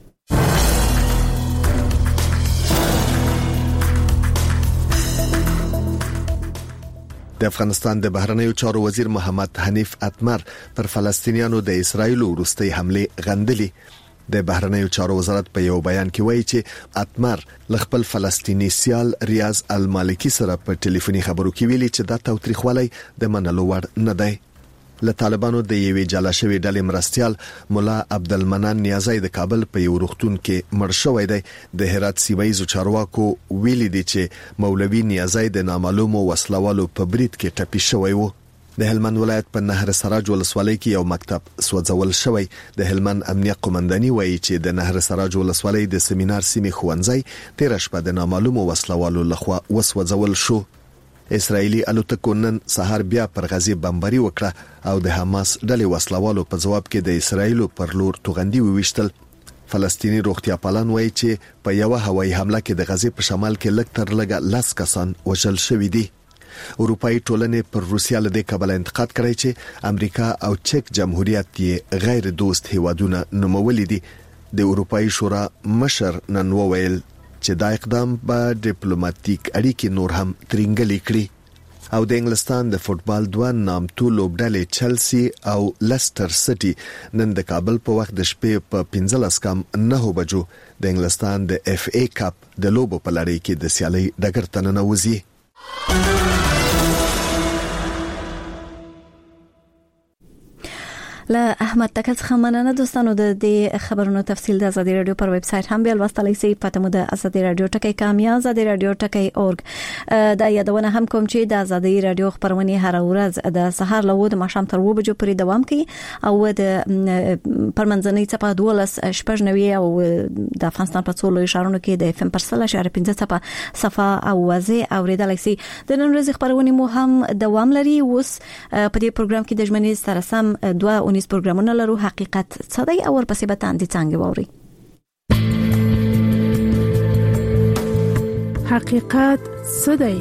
د افغانستان د بهرنیو چارو وزیر محمد حنیف اتمر پر فلسطینیانو د اسرایل وروستي حمله غندلې. د بهرنیو چارو وزارت په یو بیان کې وایي چې اتمر لخپل فلسطینی سیال ریاض المالکی سره په ټلیفوني خبرو کې ویلي چې دا توتریخوالی د منلو وړ نه دی. له طالبانو د یوې جلا شوې ډلې مرستيال مولا عبدالمنان نیازی د کابل په یو روغتون کې مړ شوی دی. د هرات سیمایي چارواکو ویلي دي چې مولوی نیازی د نامعلومو وسلوالو په برید کې ټپي شوی و. د هلمند ولایت په نهر سراج ولسوالۍ کې یو مکتب سوځول شوی. د هلمند امنیه قومنداني وایي چې د نهر سراج ولسوالۍ د سیمینار سیمې ښوونځي تیر شپه د نامعلومو وسلوالو لخوا وسوځول شو. اسرایلی الوتکو نن سهار بیا پر غزي بمباري وکړه او د حماس ډلې وسلوالو په جواب کې د اسرایلو پر لور توغندي وويشتل. فلسطینی روغتیا پالان وایي چې په یو هوایي حمله کې د غزي په شمال کې لږ تر لږه لاس کسان وژل شوي دي. اروپאי ټولنې پر روسیا له دې کبل انتقاد کړی چې امریکا او چک جمهوریت یې غیر دوست هیوادونه نومولې دي. د اروپאי شورا مشر نن وویل چې دا اقدام به ډیپلوماټیک اړیکې نور هم ترنګلې کړي. او د انګلستان د فوتبال دوه نامتو لوبډلې چلسی او لستر سټي نن د کابل په وخت د شپې په پنځلس کم نه بجو د انګلستان د اف ای کپ د لوبو په لړۍ کې د سیالي ډګر ته ننوځي.
له احمد تکل څخه مننه. دوستانو د دې خبرونو تفصیل د ازادي رادیو پر ویب سټ هم بیا لوستلای شئ. پته مو د ازادي رادیو ټکی کامیاب ازادي رادیو ټکی اورګ. دا یادونه هم کوم چې د ازادي رادیو خبرونه هر ورځ د سهار له ود ماښام تر و بجو پورې دوام کوي او د پرمنځنۍ صفه دولس شپږ نوي او د افغانستان په څولو اشارونو کې د اف ام پر سل اشاره پنځه صفه صفه او وزه اوریدلای شئ. د نن ورځې خبرونه مو هم دوام لري. اوس په دې پروګرام کې د ژمنې سره سم دوه اونیز پروګرامونه لرو. حقیقت څه دی او ورپسې به تاندې څنګه ووري.
حقیقت څه دی؟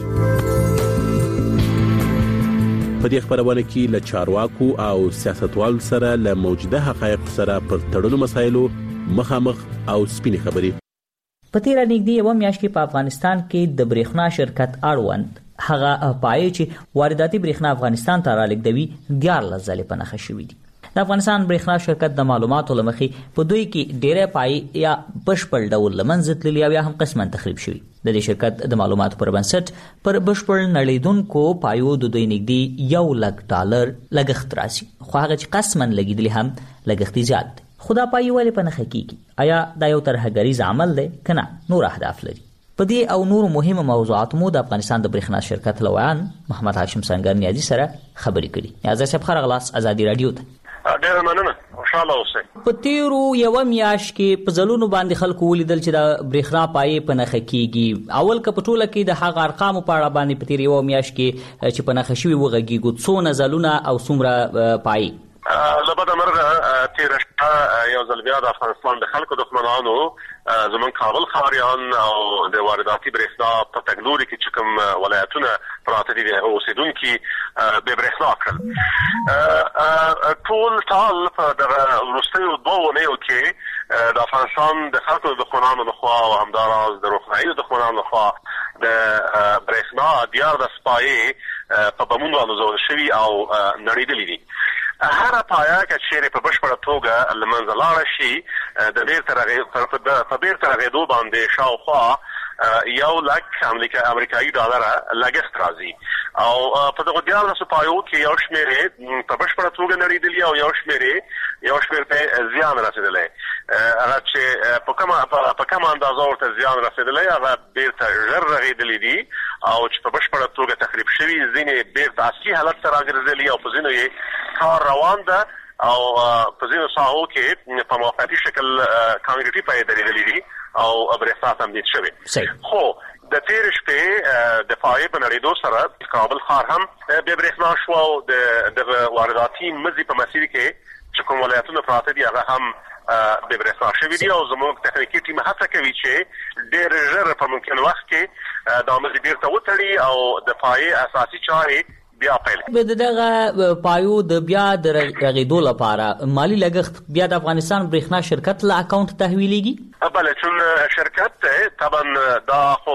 په دې خبرونه کې له چارواکو او سیاستوالو سره له موجوده حقایق سره پر تړلو مسایلو مخامخ او سپینې خبرې.
په تیر نږدې یو میاشت کې په افغانستان کې د برېښنا شرکت اړوند هغه پای چې وارداتي برېښنا افغانستان ته رالیږدوي دیارلس ځلې په نښه شوي دي. د افغانستان برېښنا شرکت د معلوماتو لمخې په دوی کې ډېرې پای یا بشپړ ډول لمنځه تللي او یا هم قسماً تخریب شوي. د دې شرکت د معلوماتو پر بنسټ پر بشپړ نړیدونکو پایو د دوی نږدې یو لک ډالر لګښت راسي، خو هغه چې قسماً لګېدلي هم لګښت زیات دی. خو دا پای ولې په نښه کېږي؟ آیا دا یو ترهګریز عمل دی که نه نور اهداف لري؟ په دې او نور مهمه موضوعات مو د افغانستان د برېښنا شرکت لویان محمد هاشم سنگر نیازی سره خبرې کړي. نیازی صاحب ښه راغلاست ازادي رادیو ته.
ډېره مننه، خوشحاله اوسئ.
په تیرو یوه میاشت کې په ځلونو باندې خلکو ولیدل چې د برېښنا پایې په نښه کېږي. اول که په ټوله کې د هغه ارقامو په اړه باندې په تیر یوه میاشت کې چې په نښه شوي وغږېږو، څونه ځلونه او څومره پایې؟
له بده مرغه تېره شپه یو
یو ځل بیا د افغانستان د خلکو دښمنانو زمون کابل ښاریان او د وارداتي برېښنا په تګلوري کې چې کوم ولایتونه پراته دي اوسیدونکي به برېښنا کړل. ټول ټال په دغه وروستیو دوه اونیو کې د افغانستان د خلکو دښمنانو لخوا او همداراز د روغتیايي دښمنانو لخوا د برېښنا دیارلس پایې په بمونو الوزول شوي او نړېدلي دي. هر پایا چې چیرې په بشپړه توګه لمنځه لاړه شي د بیرته په بیرته رغېدو باندې شاوخوا یو لک امریکایي ډالره لګښت راځي او په دغه دیارلسو پایو کې یو شمېرې په بشپړه توګه نړېدلي او یو شمېرې یو شمېر ته زیان رسېدلی. هغه چې په کومه په کومه اندازه ورته زیان رسېدلی هغه بیرته ژر رغېدلي دي او چې په بشپړه توګه تخریب شوي، ځینې بیرته اصلي حالت ته راګرځېدلي او په ځینو یې کار روان ده او په ځینو ساحو کې په موقتي شکل کانکریټي پایې درېدلي دي او برېښنا تمدید شوې. خو د تېرې شپې د پایې په نړېدو سره کابل ښار هم بیا برېښنا شو او د دغه وارداتي مزي په مسیر کې چې کوم ولایتونه پراته دي هغه هم بې برېښنا شوي دي او زموږ تخنیکي ټیم هڅه کوي چې ډېر ژر په ممکن وخت کې دا مزي بیرته وتړي او د پایې اساسي چارې بیا پیل
کړي. د دغه پایو د بیا د رغېدو لپاره مالی لګښت بیا د افغانستان برېښنا شرکت له اکاونټ تحویلېږي؟
بله، چون شرکت طبعا دا خو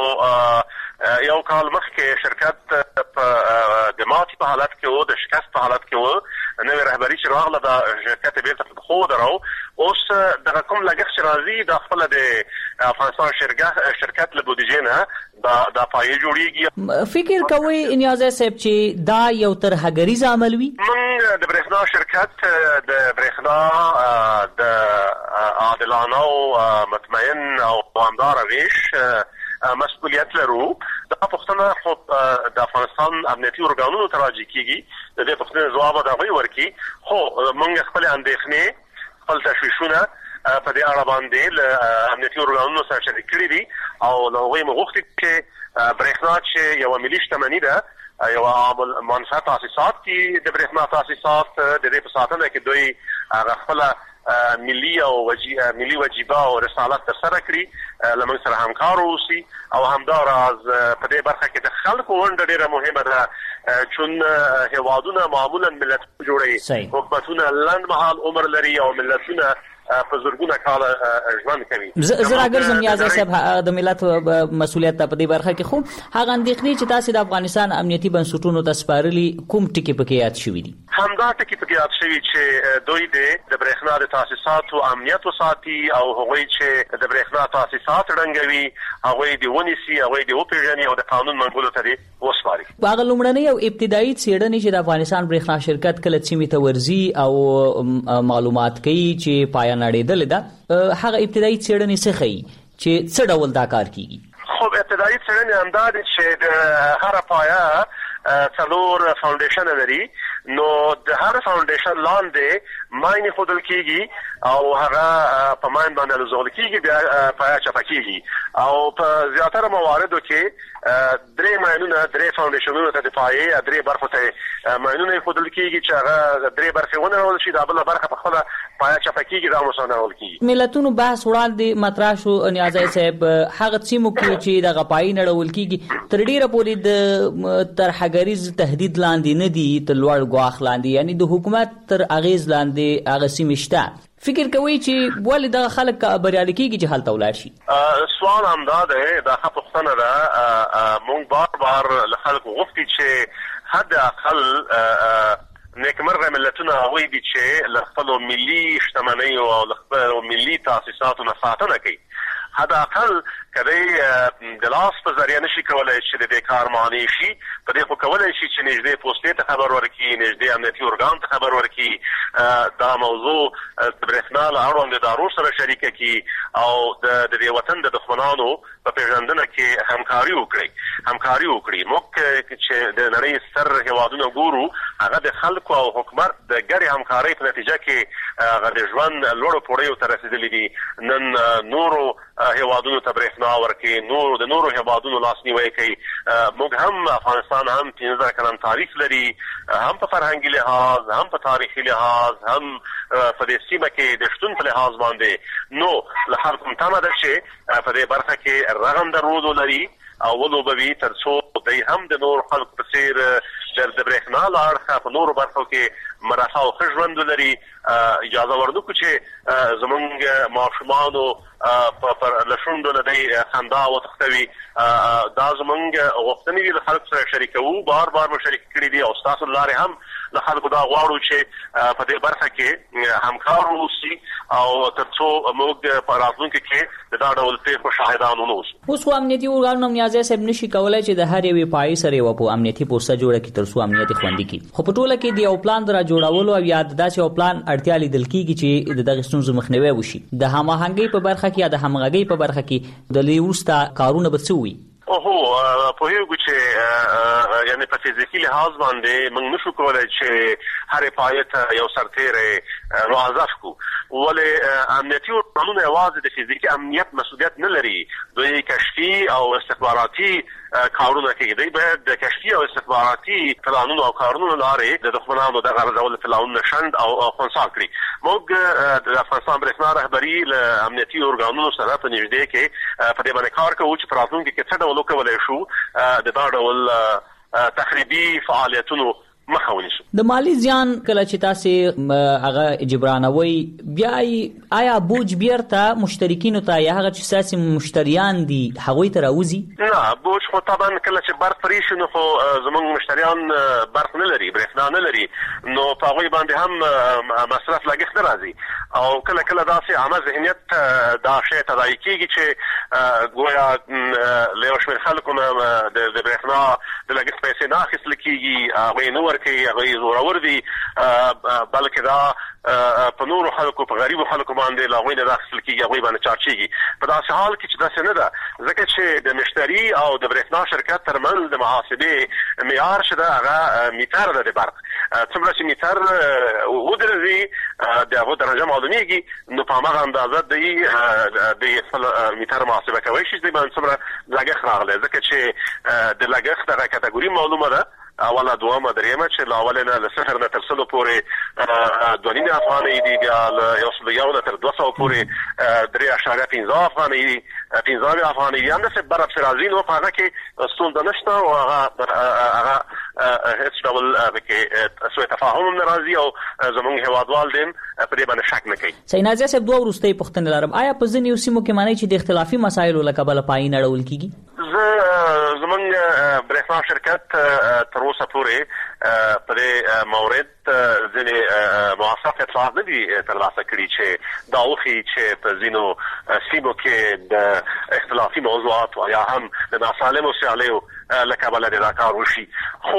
یو کال مخکې شرکت په د ماتې په حالت کې و، د شکست په حالت کې و. نوې رهبري چې راغله دا شرکت بیرته په پښو ودرو. اوس دغه کوم لګښت چې راځي دا خپله د افغانستان شرکت له بودیجې نه دا دا پایې جوړیږي.
فکر کوئ نیازی صاحب چې دا یو ترهګریز عمل وي؟
موږ د برېښنا شرکت د برېښنا د عادلانه او مطمئن او دوامداره ویش مسؤلیت لرو. دا پوښتنه خو د افغانستان امنیتي ارګانونو ته راجع کیږي، د دې پوښتنې ځواب به هغوی ورکړي. خو موږ خپلې اندېښنې خپل تشویشونه په دې اړه باندې له امنیتي ارګانونو سره شریک کړي دي او له هغوی مو غوښتي چې برېښنا چې یوه ملي شتمني ده، یوه عامل منفعه تاسیسات دي د برېښنا تاسیسات، د دې په ساتنه کې دوی هغه خپله ملي او ملي وجیبه او رسالت ترسره کړي، له موږ سره همکار واوسي او همداراز په دې برخه کې د خلکو ونډه ډېره مهمه ده. چون هېوادونه معمولا ملتونه جوړوي، حکومتونه لنډمهال عمر لري او ملتونه په زرګونه کاله ژوند کوي.
زه راګرځم نیازی صاحب د ملت مسؤلیت په دې برخه کې. خو هغه اندېښنې چې تاسې د افغانستان امنیتي بنسټونو ته سپارلي کوم ټکي پکې یاد شوي دي؟
همدا ټکي پکې یاد شوي چې دوی د برېښنا د تاسیساتو امنیت وساتي او هغوی چې د برېښنا تاسیسات ړنګوي هغوی دې ونیسي، هغوی دې وپېژني او د قانون منګولو ته دې وسپاري.
هغه لومړنۍ او ابتدایي څېړنې چې د افغانستان برېښنا شرکت کله سیمې ته ورځي او معلومات کوي چې پایه نړېدلې ده، هغه ابتدایي څېړنې څه ښیي چې څه ډول دا کار کیږي؟
خو ابتدایي څېړنې همدا دي چې د هره پایه څلور فاونډیشن لري، نو د هر فاونډیشن لاندې ماین ښودل کیږي او هغه په ماین باندې الوزول کیږي، بیا پایه چاپه کیږي او په زیاتره مواردو کې درې ماینونه درې فاونډیشنونو ته د پایې درې برخو ته ماینونه ښودل کیږي چې هغه درې برخې ونړول شي، دا بله برخه په خپله پایه چاپه کیږي، دا هم ورسره نړول کیږي.
ملتونو بحث وړاندې مطرح شو نیازی صاحب، هغه سیمو کې چې دغه پایې نړول کیږي تر ډېره پورې د ترهګریز تهدید لاندې نه دي، تر لوړ ګواښ لاندې، یعنی د حکومت تر اغېز لاندې هغه سیمې شته. فکر کوئ چې ولې دغه خلک بریالي کیږي چې هلته ولاړ شي؟
سوال همدا دی، دا ښه پوښتنه ده. موږ بار بار له خلکو غوښتي چې حد اقل نیکمرغه ملتونه هغوی دي چې له خپلو ملي شتمنیو او له خپلو ملي تاسیساتو نه ساتنه کوي. حد اقل کدی د لاس په ذریعه نشي کولای چې د دې کار معنی شي، په دې خو کولای شي چې نږدې پوستې ته خبر ورکړي، نږدې امنیتي ارګان ته خبر ورکړي، دا موضوع د برېښنا له اړوند ادارو سره شریکه کړي او د دې وطن د دښمنانو په پېژندنه کې همکاري وکړي همکاري وکړي موږ چې د نړۍ ستر هېوادونه ګورو، هغه د خلکو او حکومت د ګډې همکارۍ په نتیجه کې هغه د ژوند لوړو پوړیو ته رسېدلي دي. نن نورو هېوادونو ته برېښنا برېښنا ورکړي، نور د نورو هیوادونو لاسنیوي کوي. موږ هم افغانستان هم پنځه زره کلن تاریخ لري، هم په فرهنګي لحاظ، هم په تاریخي لحاظ، هم په دې سیمه کې د شتون په لحاظ باندې. نو له خلکو تمه ده چې په دې برخه کې رغنده رول ولري او ولوبوي تر څو دوی هم د نور خلکو په څیر د برېښنا له اړخه په نورو برخو کې مرفه او ښه ژوند ولري. اجازه ورنکړو چې زمونږ ماشومانو په له شونډو نه دی خندا وتښتوي. دا زمونږ غوښتنې دي، له خلکو سره شریکوو، بار بار مو شریک کړي دي او ستاسو له لارې هم له خلکو دا غواړو چې په دې برخه کې همکار واوسي او تر څو موږ په راتلونکي کې د دا ډول پیښو شاهدان ونوسو.
اوس خو امنیتي ارګانونه نیازي صاحب نشي کولای چې د هر یوې پای سره یو په امنیتي پوسټه جوړه کړي تر څو امنیت خوندي کړي. خو په ټوله کې د یو پلان را جوړولو او یا داسې یو پلان اړتیا لیدل کېږي چې د دغه ستونزو مخنیوی وشي. د هماهنګۍ په برخه کې یا د همغږۍ په برخه کې د لیوستا کارونه به څه وي؟
اوهو په یو چې یعنی په فزیکي لحاظ باندې موږ نشو کولای چې هر پایت یو سرتیره راځف کو، ولې امنیتي قانون یوازې د فزیکي امنیت مسؤلیت نه لري، دوی کشفي او استخباراتي کارونه کوي. دوی باید د کشفي او استخباراتي پلانونو او کارونو لارې د دښمنانو د غرضول پلانونه شند او خنثی کړي. موږ د افغانستان برېښنا رهبري له امنیتي ارګانونو سره په نږدې کې په دې باندې کار کوو چې په راتلونکي کې څه ډول وکولای شو د دا ډول تخریبي فعالیتونو مخه ونیسو.
د مالی زیان کله چې تاسو هغه جبرانوي بیا آیا بوج بیرته مشترکینو ته یا هغه چې ساسي مشتریان دي هغوی ته راوځي؟
نه، بوج خو طبعا کله چې برق پرې شي نو خو زموږ مشتریان برق نه لري، برېښنا نه لري، نو په هغوی باندې هم مصرف لګښت نه راځي. او کله کله داسې عامه ذهنیت دا شی تداعي کېږي چې ګویا له یو شمېر خلکو نه د برېښنا د لګښت پیسې نه اخیستل کېږي، هغوی نه ورکوي، هغوی زورور دي، بلکې دا په نورو خلکو په غریبو خلکو باندې له هغوی نه اخیستل کېږي، هغوی باندې چارجېږي. په داسې حال کې چې داسې نه ده، ځکه چې د مشتري او د برېښنا شرکت ترمنځ د محاسبې معیار چې ده هغه میټر ده د برق. څومره چې میټر ودرځي د هغو درجه معلومیږي، نو په هماغه اندازه دوی د خپل میټر محاسبه کولی شي چې دوی باندې څومره لګښت راغلی، ځکه چې د لګښت دغه کټګوري معلومه ده، اوله دوامه درېیمه چې له اولې نه له صفر نه تر سلو پورې دوه نیمې افغانۍ دي، بیا له یو سلو یو نه تر دوه سوه پورې درې اعشاریه پنځه افغانۍ دي، پنځه اویا افغانۍ دي. همداسې بر پسې راځي، نو په هغه کې ستونزه نشته او هغه هېڅ ډول پکې سوء تفاهم هم نه راځي او زموږ هېوادوال دي په دې باندې شک نه کوي.
سینازي صاحب دوه وروستۍ پوښتنې لرم. آیا په ځینې سیمو کې معنی چې د اختلافي مسایلو له کبله پای نه اړول کېږي؟
زه زموږ برېښنا شرکت تر اوسه پورې په دې مورد ځینې موثق اطلاعات نه دي ترلاسه کړي چې دا وښیي چې په ځینو سیمو کې د اختلافي موضوعاتو یا هم د ناسالمو سیالیو له کبله د دا کار وشي. خو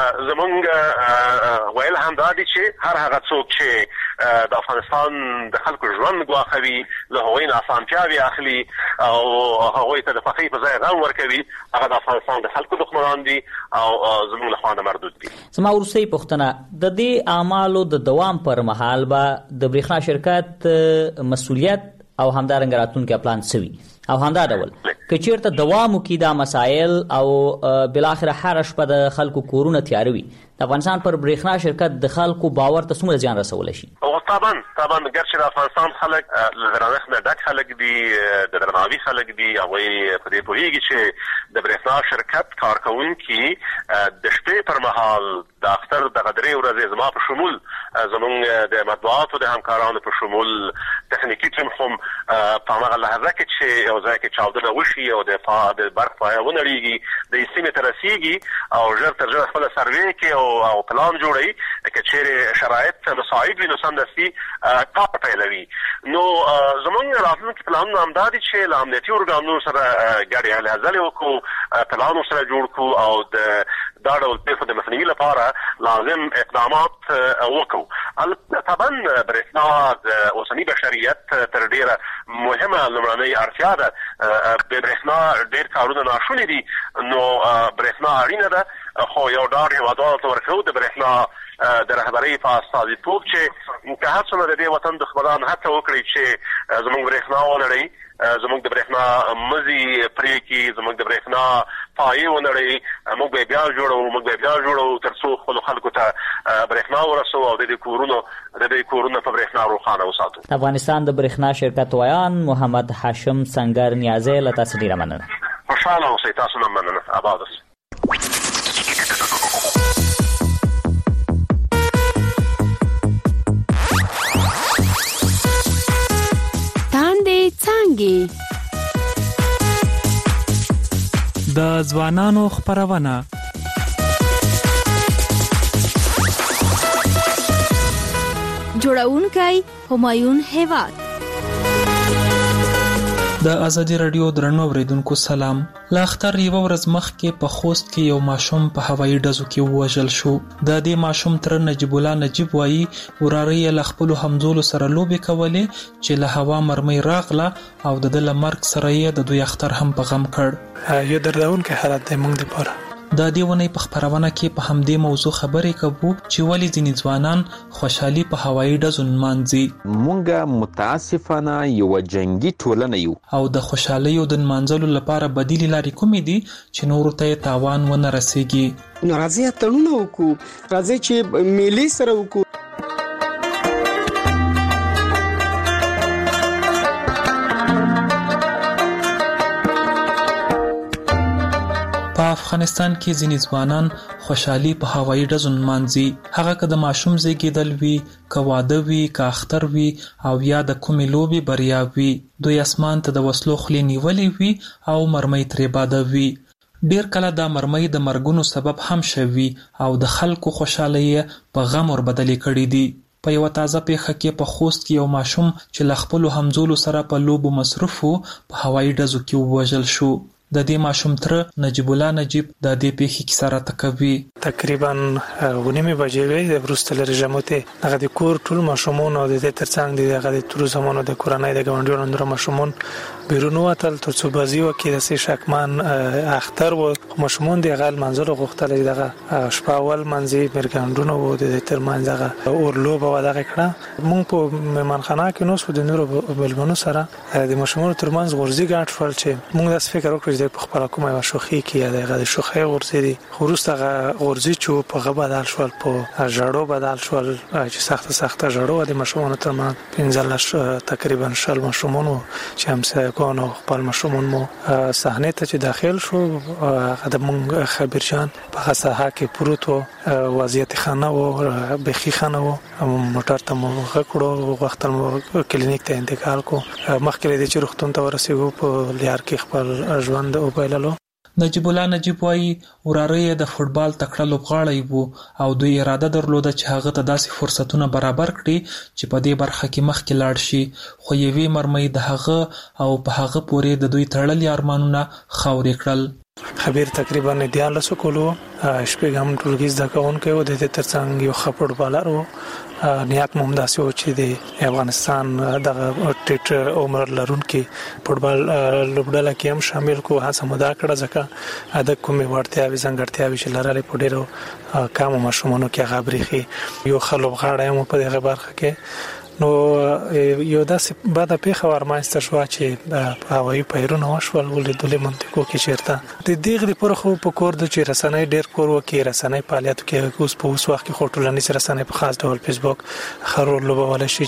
زموږ ویل هم دا دي چې هر هغه څوک چې د افغانستان د خلکو ژوند ګواښوي، له هغوی نه اسانتیاوې اخلي او هغوی ته د خوښۍ په ځای غم ورکوي، هغه د افغانستان د خلکو دښمنان دي او زموږ له خوا نه مردود دي.
زما وروستۍ پوښتنه، د دې اعمالو د دوام پر مهال به د برېښنا شرکت مسؤلیت او همدارنګه راتلونکی پلان څه وي؟ او همدا ډول که چېرته دوام وکړي دا مسایل او بالاخره هره شپه د خلکو کورونه تیاره وي، د افغانستان پر برېښنا شرکت د خلکو باور ته څومره زیان رسولی شي؟
طبعا طبعا ګرچې د افغانستان خلک له درنښت نه ډک خلک دي، د درناوي خلک دي، هغوی په دې پوهېږي چې د برېښنا شرکت کارکوونکي د شپې پر مهال د اختر دغه درې ورځې زما په شمول زموږ د مطبوعاتو د همکارانو په شمول تخنیکي ټیم هم په هماغه لحظه کې چې یو ځای کې چاودنه وشي او د برق پایه ونړېږي، د سیمې ته رسېږي او ژر تر ژره خپله سروې کې او پلان جوړوي، که چېرې شرایط مساعد وي نو سمدستي کار پیلوي. نو زموږ راتلونکي پلانونه همدا دي چې له امنیتي ارګانونو سره ګډې هلې ځلې وکړو، پلان ورسره جوړ کړو او د دا ډول پیښو د مخنیوي لپاره لازم اقدامات وکړو. البته طبعا برېښنا د اوسني بشریت تر ډېره مهمه لومړنۍ اړتیا ده. د برېښنا ډېر کارونه ناشوني دي، نو برېښنا اړینه ده، خو یو ډاډ هېوادوالو ته ورکوو د برېښنا
د رهبرۍ په استازیتوب چې که هر څومره د دې وطن دښمنان هڅه وکړي چې زموږ برېښنا ونړوي، زموږ د برېښنا مزي پرې کړي، زموږ د برېښنا پایې ونړوي، موږ به بیا جوړو موږ به بیا جوړو تر څو خپلو خلکو ته برېښنا ورسوو او د دې کورونو د دې کورونو په برېښنا روښانه وساتو.
افغانستان د برېښنا شرکت ویان محمد هاشم سنگر نیازی له تاسو ډیره مننه.
خوشاله اوسئ، تاسو نه مننه. آباد اوسئ.
تاندې څانګې
د ځوانانو خپرونه.
جوړونکی همایون هیواد.
د ازادي رادیو درنو اوریدونکو سلام. لا اختر یو ورځ مخکې په خوست کې یو ماشوم په هوایي ډزو کې ووژل شو. د دې ماشوم تر نجیب الله نجیب وایي وراره یې له خپلو همزولو سره لوبې کولې چې له هوا مرمۍ راغله او د ده له مرګ سره یې د دوی اختر هم په غم کړ.
یو دردونکی حالت دی موږ دپاره.
د دې ونې په خپرونه کې په همدې موضوع خبرې کوو چې ولې ځینې ځوانان خوشحالي په هوایي ډزو نمانځي.
مونږ متاسفانه یو جنگي ټولنه یو
او د خوشحالیو د نمانځلو لپاره بدیلې لارې کومې دي چې نورو ته یې تاوان ونه رسیږي.
نو راځئ اتڼونه وکړو، راځئ چې میلې سره وکړو.
په افغانستان کې ځینې ځوانان خوشحالي په هوایي ډزو نمانځي. هغه که د ماشوم زیږېدل وي، که واده وي، که اختر وي او یا د کومې لوبې بریا وي، دوی اسمان ته د وسلو خولې نیولې وي او مرمۍ ترې بادوي. ډیر کله دا مرمۍ د مرګونو سبب هم شوي او د خلکو خوشحالي په غم ور بدلې کړي دي. په یو تازه پیښه کې په خوست کې یو ماشوم چې له خپلو همزولو سره په لوبو مصروف و په هوایي ډزو کې ووژل شو. د دې ماشوم تر نجیب الله نجیب د دې پیښې کیسه راته کوي.
تقریبا ونیمه بجې وې د وروسته له رژیموته هغه د کور ټول ماشومان او د دې ترڅنګ د هغه د ټول زمانو د کورنۍ د ګاونډیانو اندر ماشومان بیرون وتل تر څو بازی وکړي. د سې شکمن اختر و ماشومان د غل منځلو غوښتل دغه شپه اول منځي مرګاندونو و د ترمنځ دغه اورلوب و دغه کړه. مونږ په مهمانخانه کې نو سو د نورو بلبونو سره د ماشومان ترمنځ غورځي ګټ فل چې مونږ داس فکر وکړو چې په خپل کومه یو شوخي کې دغه د شوخي غورځي دي خورسته غورځي چې په غبا بدل شول په جړو بدل شول چې سخت سخت جړو د ماشومان ترمنځ پنځه تقریبا شل ماشومان چې هم سه او خپل ماشومان مو صحنه ته چې داخل شو هغه د مونږ خبرجان په ساحه کې پروت و وضعیت خانه و بخي خانه و موټر ته مو غکړو وخت مو کلینیک ته انتقال کو مخکې د چې روغتون ته ورسېږو په لیار کې خپل ژوند او بایللو.
نجیب الله نجیب وایي وراره یې د فوټبال تکړه لوبغاړی و او دوی اراده درلوده چې هغه ته داسې فرصتونه برابر کړي چې په دې برخه کې مخکې لاړ شي، خو یوې مرمۍ د هغه او په هغه پورې د دوی تړلي ارمانونه خاورې کړل.
خبیر تقریبا دیالس کولو شپږم ټولګي زده کوونکی و د دې ترڅنګ یو ښه فوټبالر و. نیت مو همداسې و چې د افغانستان دغه ټیټ عمر لرونکي فوټبال لوبډله کې هم شامل کو هڅه مو دا کړه ځکه د کومې وړتیاوې ځانګړتیاوې چې لرلې په ډېرو کمو ماشومانو کې هغه برېښي. یو ښه لوبغاړی هم په دغه برخه کې نو یو داسې بعد پیښه ورمایسته شو چې په هوایي پیرونه وشول ولیدلې منطقو کې چیرته د دغه لپاره خو په کور د چې رسنۍ ډېر کور وکړي رسنۍ فعالیت کې اوس په اوس وخت کې خو ټولنیز رسنۍ په خاص ډول فیسبوک خرور لوبول شي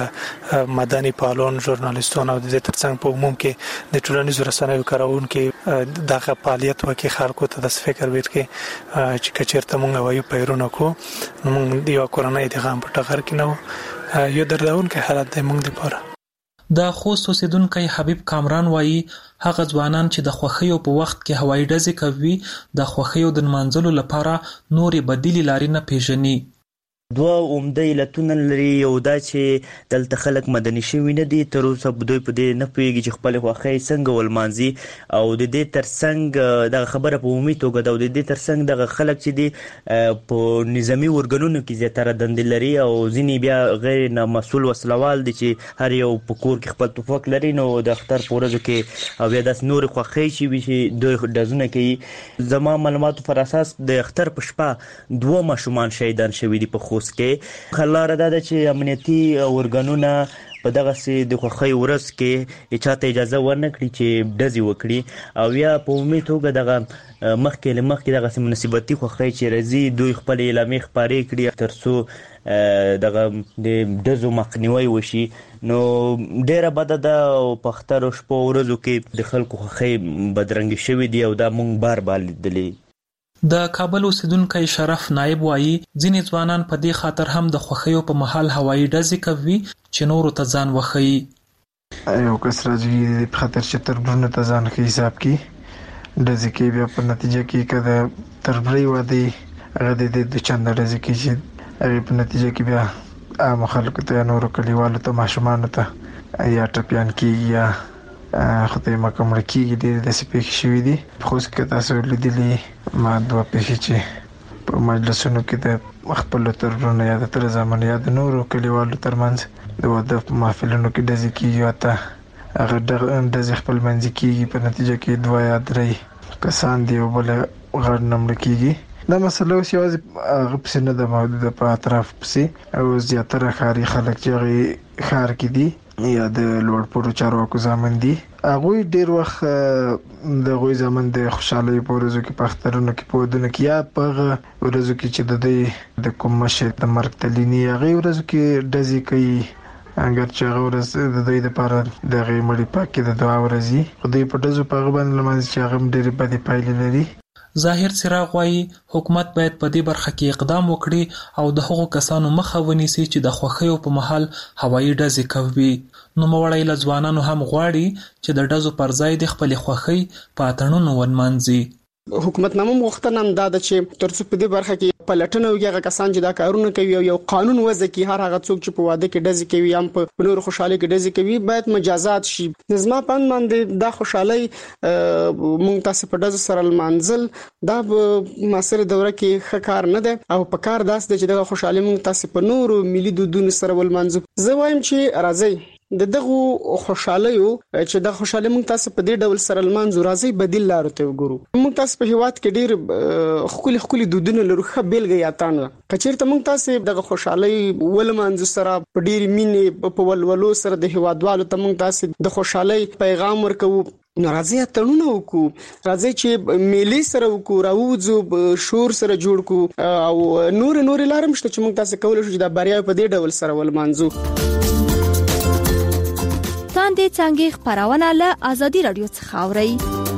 چې مدني پالون ژورنالیستان او د ترڅنګ په عموم کې د ټولنیز رسنیو کارونکو دغه فعالیت وکړي خلکو ته د فکر ورکړي چې کچېرته مونږ هوایي پیرونه کو نو مونږ یو کورنۍ د غم په ټغر کې نو یو دردونکی حالت دی موږ لپاره.
د خوست اوسیدونکی حبیب کامران وایي هغه ځوانان چې د خوښیو په وخت کې هوایي ډزې کوي د خوښیو د نمانځلو لپاره نورې بدیلې لارې نه پیژني.
دوه عمده علتونه لري. یو دا چې دلته خلک مدني شوي نه دي، تر اوسه دوی په دې نه پوهېږي چې خپلې خوښۍ څنګه ولمانځي، او د دې ترڅنګ دغه خبره په عمومي توګه ده، او د دې ترڅنګ دغه خلک چې دي په نظامي ارګانونو کې زیاتره دندې لري، او ځینې بیا غیر نامسؤل وسلوال دي چې هر یو په کور کې خپل توپک لري، نو د اختر په ورځو کې او بیا داسې نورې خوښۍ چې وي چې دوی ډزونه کوي. زما معلوماتو پر اساس د اختر په شپه دوه ماشومان شهیدان شوي دي په خوست کې. خلاره دا ده چې امنیتي ارګانونه په دغسې د خوښۍ ورځ کې چاته اجازه ورنه کړي چې ډزې وکړي، او یا په عمومي توګه دغه مخکې له مخکې دغسې مناسبتي خوښۍ چې راځي دوی خپلې اعلامیې خپارې کړي تر څو دغه د ډزو مخنیوی وشي. نو ډیره بده ده، او په اخترو شپو ورځو کې د خلکو خوښۍ بدرنګې شوي دي، او دا موږ بار بار لیدلي.
د کابل اوسیدونکی شرف نایب وایي ځینې ځوانان په دې خاطر هم د خوښیو په مهال هوایي ډزې کوي چې نورو ته ځان وښیي.
یو کس راځي په خاطر چې تربرونو ته ځان ښه حساب کړي، ډزې کوي، بیا په نتیجه کې که د تربرۍ واده هغه د د چنده ډزې کوي چې هغې په نتیجه کې بیا عامو خلکو ته یا نورو کلیوالو ته ماشومانو ته یا ټپیان کېږي یا خدای مکه مړه کېږي. ډېرې داسې پېښې شوي دي. په خوست کې تاسو لیدلي ما دوه پېښې چې په مجلسونو کې د خپلو تربرونو یا د تره زامنو یا د نورو کلیوالو ترمنځ د واده په محفلونو کې ډزې کېږي، حتی هغه ډزې خپل منځي کېږي، په نتیجه کې دوه یا درې کسان دي او بل غړ نه مړه کېږي. دا مسله اوس یوازې هغه پسې نه ده محدوده، په اطراف پسې او زیاتره ښاري خلک چې هغې ښار کې دي یا د لوړپوړو چارواکو زامن دي، هغوی ډېر وخت د هغوی زامن د خوشحالۍ په ورځو کې په اخترونو کې په ودونو کې یا په هغه ورځو کې چې د دوی د کوم مشر د مرګ تلیني هغې ورځو کې ډزې کوي، اگر چې هغه ورځ د دوی دپاره د هغې مړي پاکې د دعا ورځ وي، خو دوی په ډزو په هغه باندې لمانځي چې هغه هم ډېرې بدې پایلې لري.
ظاهر څراغ وایي حکومت باید په دې برخه کې اقدام وکړي او د هغو کسانو مخه ونیسي چې د خوښیو په مهال هوایي ډزې کوي. نوموړی له ځوانانو هم غواړي چې د ډزو پر ځای د خپلې خوښۍ په اتڼونو ونمانځي.
حکومت نامه غوښتنه هم دا ده چې ترڅو په دې برخه کې پلټنه وکړي، هغه کسان چې دا کارونه کوي او یو قانون وضع کړي، هر هغه څوک چې په واده کې ډزې کوي هم په نورو خوشحالۍ کې ډزې کوي باید مجازات شي. زما په اند باندې دا خوشحالۍ مونږ تاسو په ډزو سره لمانځل دا په معاصره دوره کې ښه کار نه ده، او په کار داس ده چې دا خوشحالۍ مونږ تاسو په نورو ملي دودونو سره ولمانځو. زه وایم چې راځي د دغه خوشحالیو چې د خوشحالۍ مونږ تاسو په دې ډول سره لمانځو، راځي بدیل لارو ته وګورو. مونږ تاسو په هیواد کې ډېر خولي خولي دودونه لرو، ښه بیلګه یا تانه کچېرته مونږ تاسو دغه خوشحالۍ ولمانځو سره په ډېر مینې په ولولو سره د هیوادوالو ته مونږ تاسو د خوشحالۍ پیغام ورکوو. نو راځي اتړونه وکړو، راځي چې میلې سره وکړو، راوځو شور سره جوړ کړو، او نور نور لارم شته چې مونږ تاسو کولای شو چې د بریا په دې ډول سره ولمانځو.
تاندې څنګه خبرونه له ازادي رادیو څخه اوري.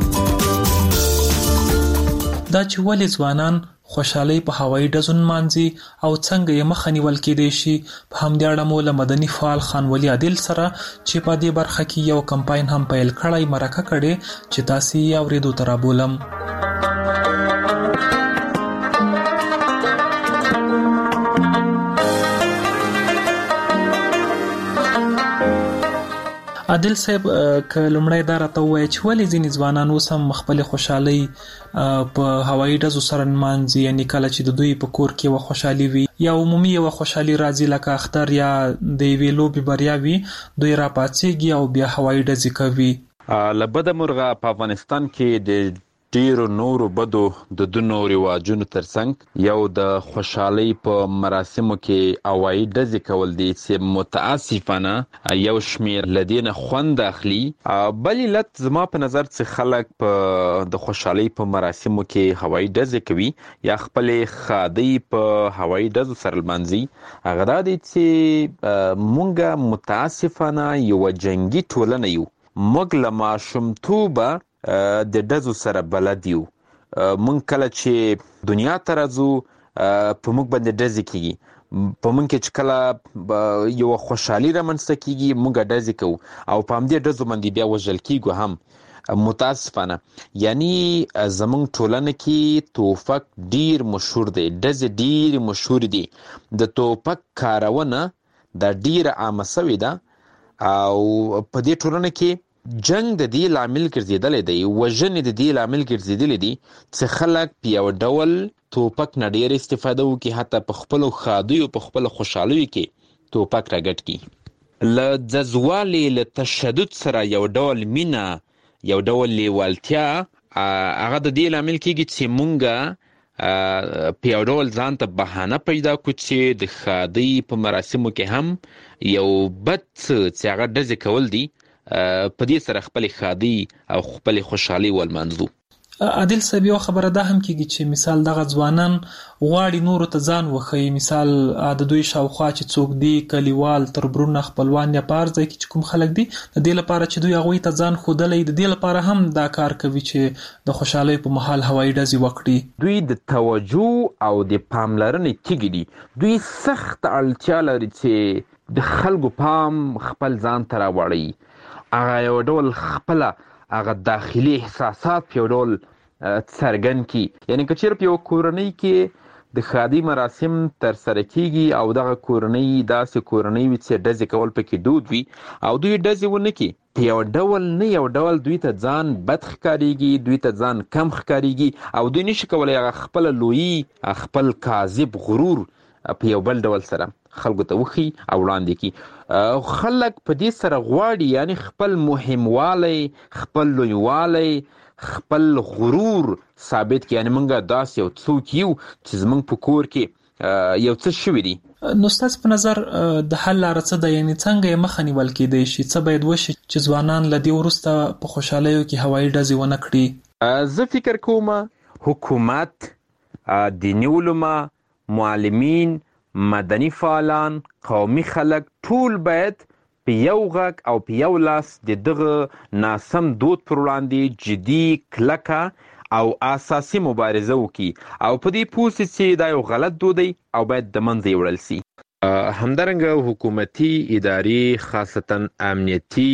دا چې ولې ځوانان خوشحالۍ په هوایي ډزو نمانځي او څنګه یې مخه نیول کېدای شي، په همدې اړه مو له مدني فعال خان ولي عادل سره چې په دې برخه کې یو کمپاین هم پیل کړی مرکه کړې چې تاسو یې اورېدو ته رابولم. عادل صاحب که لمړی دا راته ووایي چې ولې ځینې ځوانان اوس هم خپلې خوشحالۍ په هوایي ډزو سره نمانځي، یعنې کله چې د دوی په کور کې یوه خوشحالي وي یا عمومي یوه خوشحالي راځي لکه اختر یا د یوې لوبې بریا وي، دوی راپاڅېږي او بیا هوایي ډزې کوي.
له بده مرغه په افغانستان کې د ډیرو نورو بدو د دونو رواجونو ترڅنګ یو د خوشحالۍ په مراسمو کې هوایي ډزې کول دي چې متاسفانه یو شمیر لدینه خوند اخلي. بل علت زما په نظر چې خلک په د خوشحالۍ په مراسمو کې هوایي ډزې کوي یا خپلې ښادۍ په هوایي ډزو سره لمانځي، هغه دا دی چې مونږ متاسفانه یوه جنګي ټولنه یو. موږ له ماشومتوبه د ډزو سره بلد یو. مونږ کله چې دنیا ته راځو په موږ باندې ډزې کېږي، په موږ کې چې کله یوه خوشحالي رامنځته کېږي موږ ډزې کوو او په همدې ډزو باندې بیا وژل کېږو هم. متاسفانه یعنی زمونږ ټولنه کې توپک ډیر مشهور دی، ډزې ډیر مشهور دي. د توپک کارونه د ډیر عامه شوې ده او په دې ټولنه کې جنگ د دې لامل ګرځیدلی دی، وژنې د دې لامل ګرځیدلی دي چې خلک په یو ډول توپک نه ډیر استفاده وکړي، حتی په خپلو ښادیو په خپلو خوشحالیو کې توپک راګډ کړي. له ځزوالې له تشدد سره یو ډول مینه، یو ډول لیوالتیا، هغه د دې لامل کېږي چې مونږ په یو ډول ځان ته بهانه پیدا کړو چې د ښادۍ په مراسمو کې هم یو بد څه چې هغه ډزې کول دي، په دې سره خپلې ښادۍ او خپلې خوشحالۍ ولمانځو.
عادل صاحب یو خبره ده هم کېږي چې مثال دغه ځوانان غواړي نورو ته ځان وښیي، مثال د دوی شاوخوا چې څوک دي، کلیوال، تربرونه، خپلوان یا په هر ځای کې چې کوم خلک دي، د دې لپاره چې دوی هغوی ته ځان ښودلی، د دې لپاره هم دا کار کوي چې د خوشحالۍ په مهال هوایي ډزې وکړي.
دوی د توجه او د پاملرنې تیږي دي، دوی سخت اړتیا لري چې د خلکو پام خپل ځان ته راوړي، هغه یو ډول خپله هغه داخلي احساسات په یو ډول څرګند کړي. یعنې که چېرې په یو کورنۍ کې د ښادۍ مراسم ترسره کېږي او دغه کورنۍ داسې کورنۍ وي چې ډزې کول پکې دود وي او دوی ډزې ونه کړي، په یو ډول نه یو ډول دوی ته ځان بد ښکارېږي، دوی ته ځان کم ښکارېږي او دوی نشي کولی هغه خپله لویي، خپل کاذب غرور په یو بل ډول سره خلکو ته وښي او وړاندې کړي. خلک په دې سره غواړي یعنی خپل مهموالی، خپل لویوالی، خپل غرور ثابت کړي، یعنی موږ داسې یو څوک یو چې زموږ په کور کې یو څه شوي دي.
نو ستاسو په نظر د حل لاره څه ده؟ یعنی څنګه یې مخه نیول کېدای شي؟ څه باید وشي چې ځوانان له دې وروسته په خوشحالیو کې هوایي ډزې ونه کړي؟
زه فکر کوم حکومت، دیني علما، معلمین، مدني فعالان، قومي خلک ټول باید په یو غږ او په یو لاس د دغه ناسم دود پر وړاندې جدي، کلکه او اساسي مبارزه وکړي او په دې پوه سي چې دا یو غلط دود دی او باید د منځه یوړل سي. همدارنګه حکومتي ادارې، خاصتا امنیتي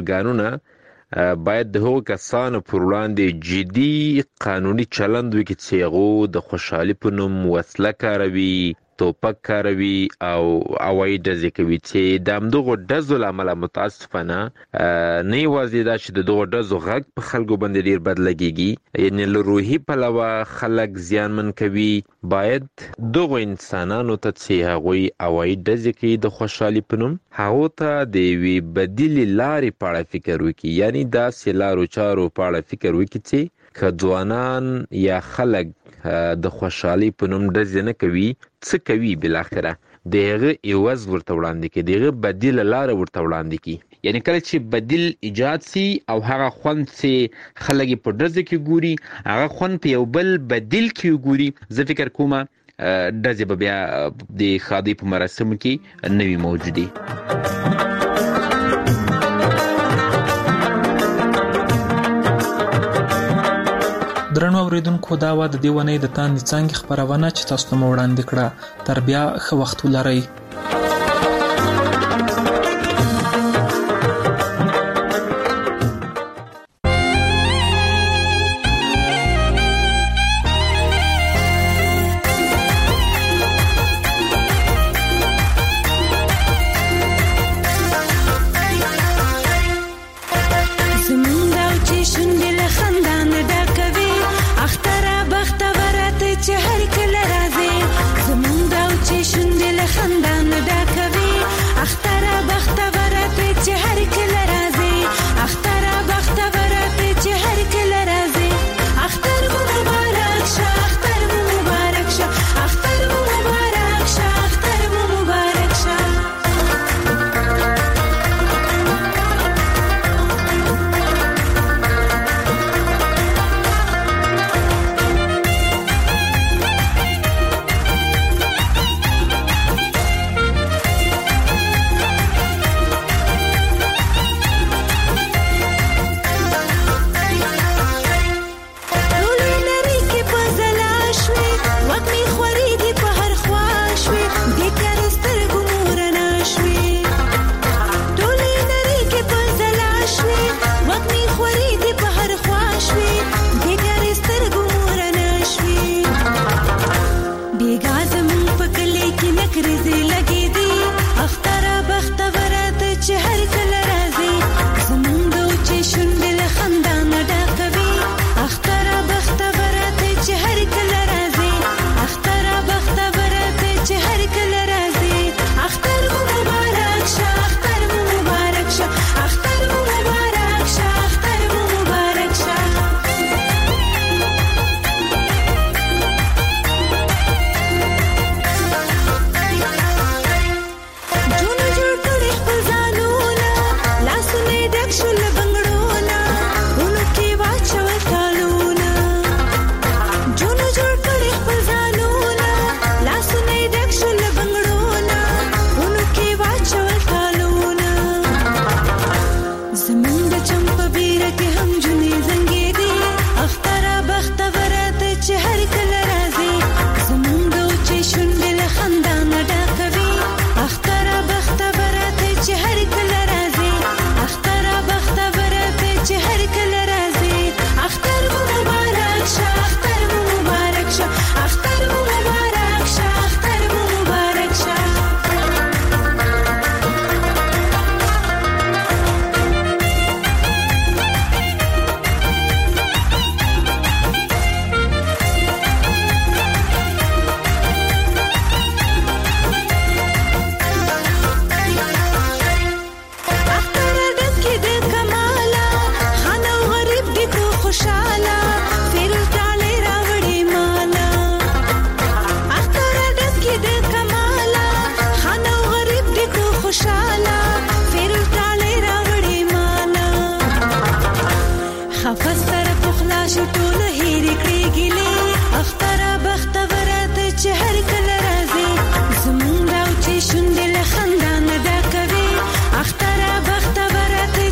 ارګانونه باید د هغو کسانو پر وړاندې جدي قانوني چلند وکړي چې هغو د خوشحالي په نوم وسله کاروي، توپک کاروي او هوایي ډزې کوي، چې د همدغو ډزو له امله متاسفانه نه یوازې دا چې د دغو ډزو غږ په خلکو باندې ډېر بد لګېږي، یعنې له روحي پلوه خلک زیانمن کوي. باید دغو انسانانو ته چې هغوی هوایي ډزې کوي د خوشحالي په نوم، هغو ته د یوې بدیلې لارې په اړه فکر وکړي، یعنی داسې لارو چارو په اړه فکر وکړي چې که ځوانان یا خلک د خوشحالي په نوم ډزې نه کوي، څه کوي؟ بالاخره د هغه عوض ورته وړاندې کړي، د هغه بدیله لاره ورته وړاندې کړي. یعنی کله چې بدیل ایجاد سي او هغه خوند چې خلک په ډزې کې ګوري، هغه خوند په یو بل بدیل کې ګوري، زه فکر کوم ډزې به بیا د ښادۍ په مراسمو کې نه وي موجودې.
درنو اوریدونکو، دا وه د دې ونې د تاندې څانګې خپرونه چې تاسو ته مو وړاندې کړه. تر بیا ښه وخت ولرئ.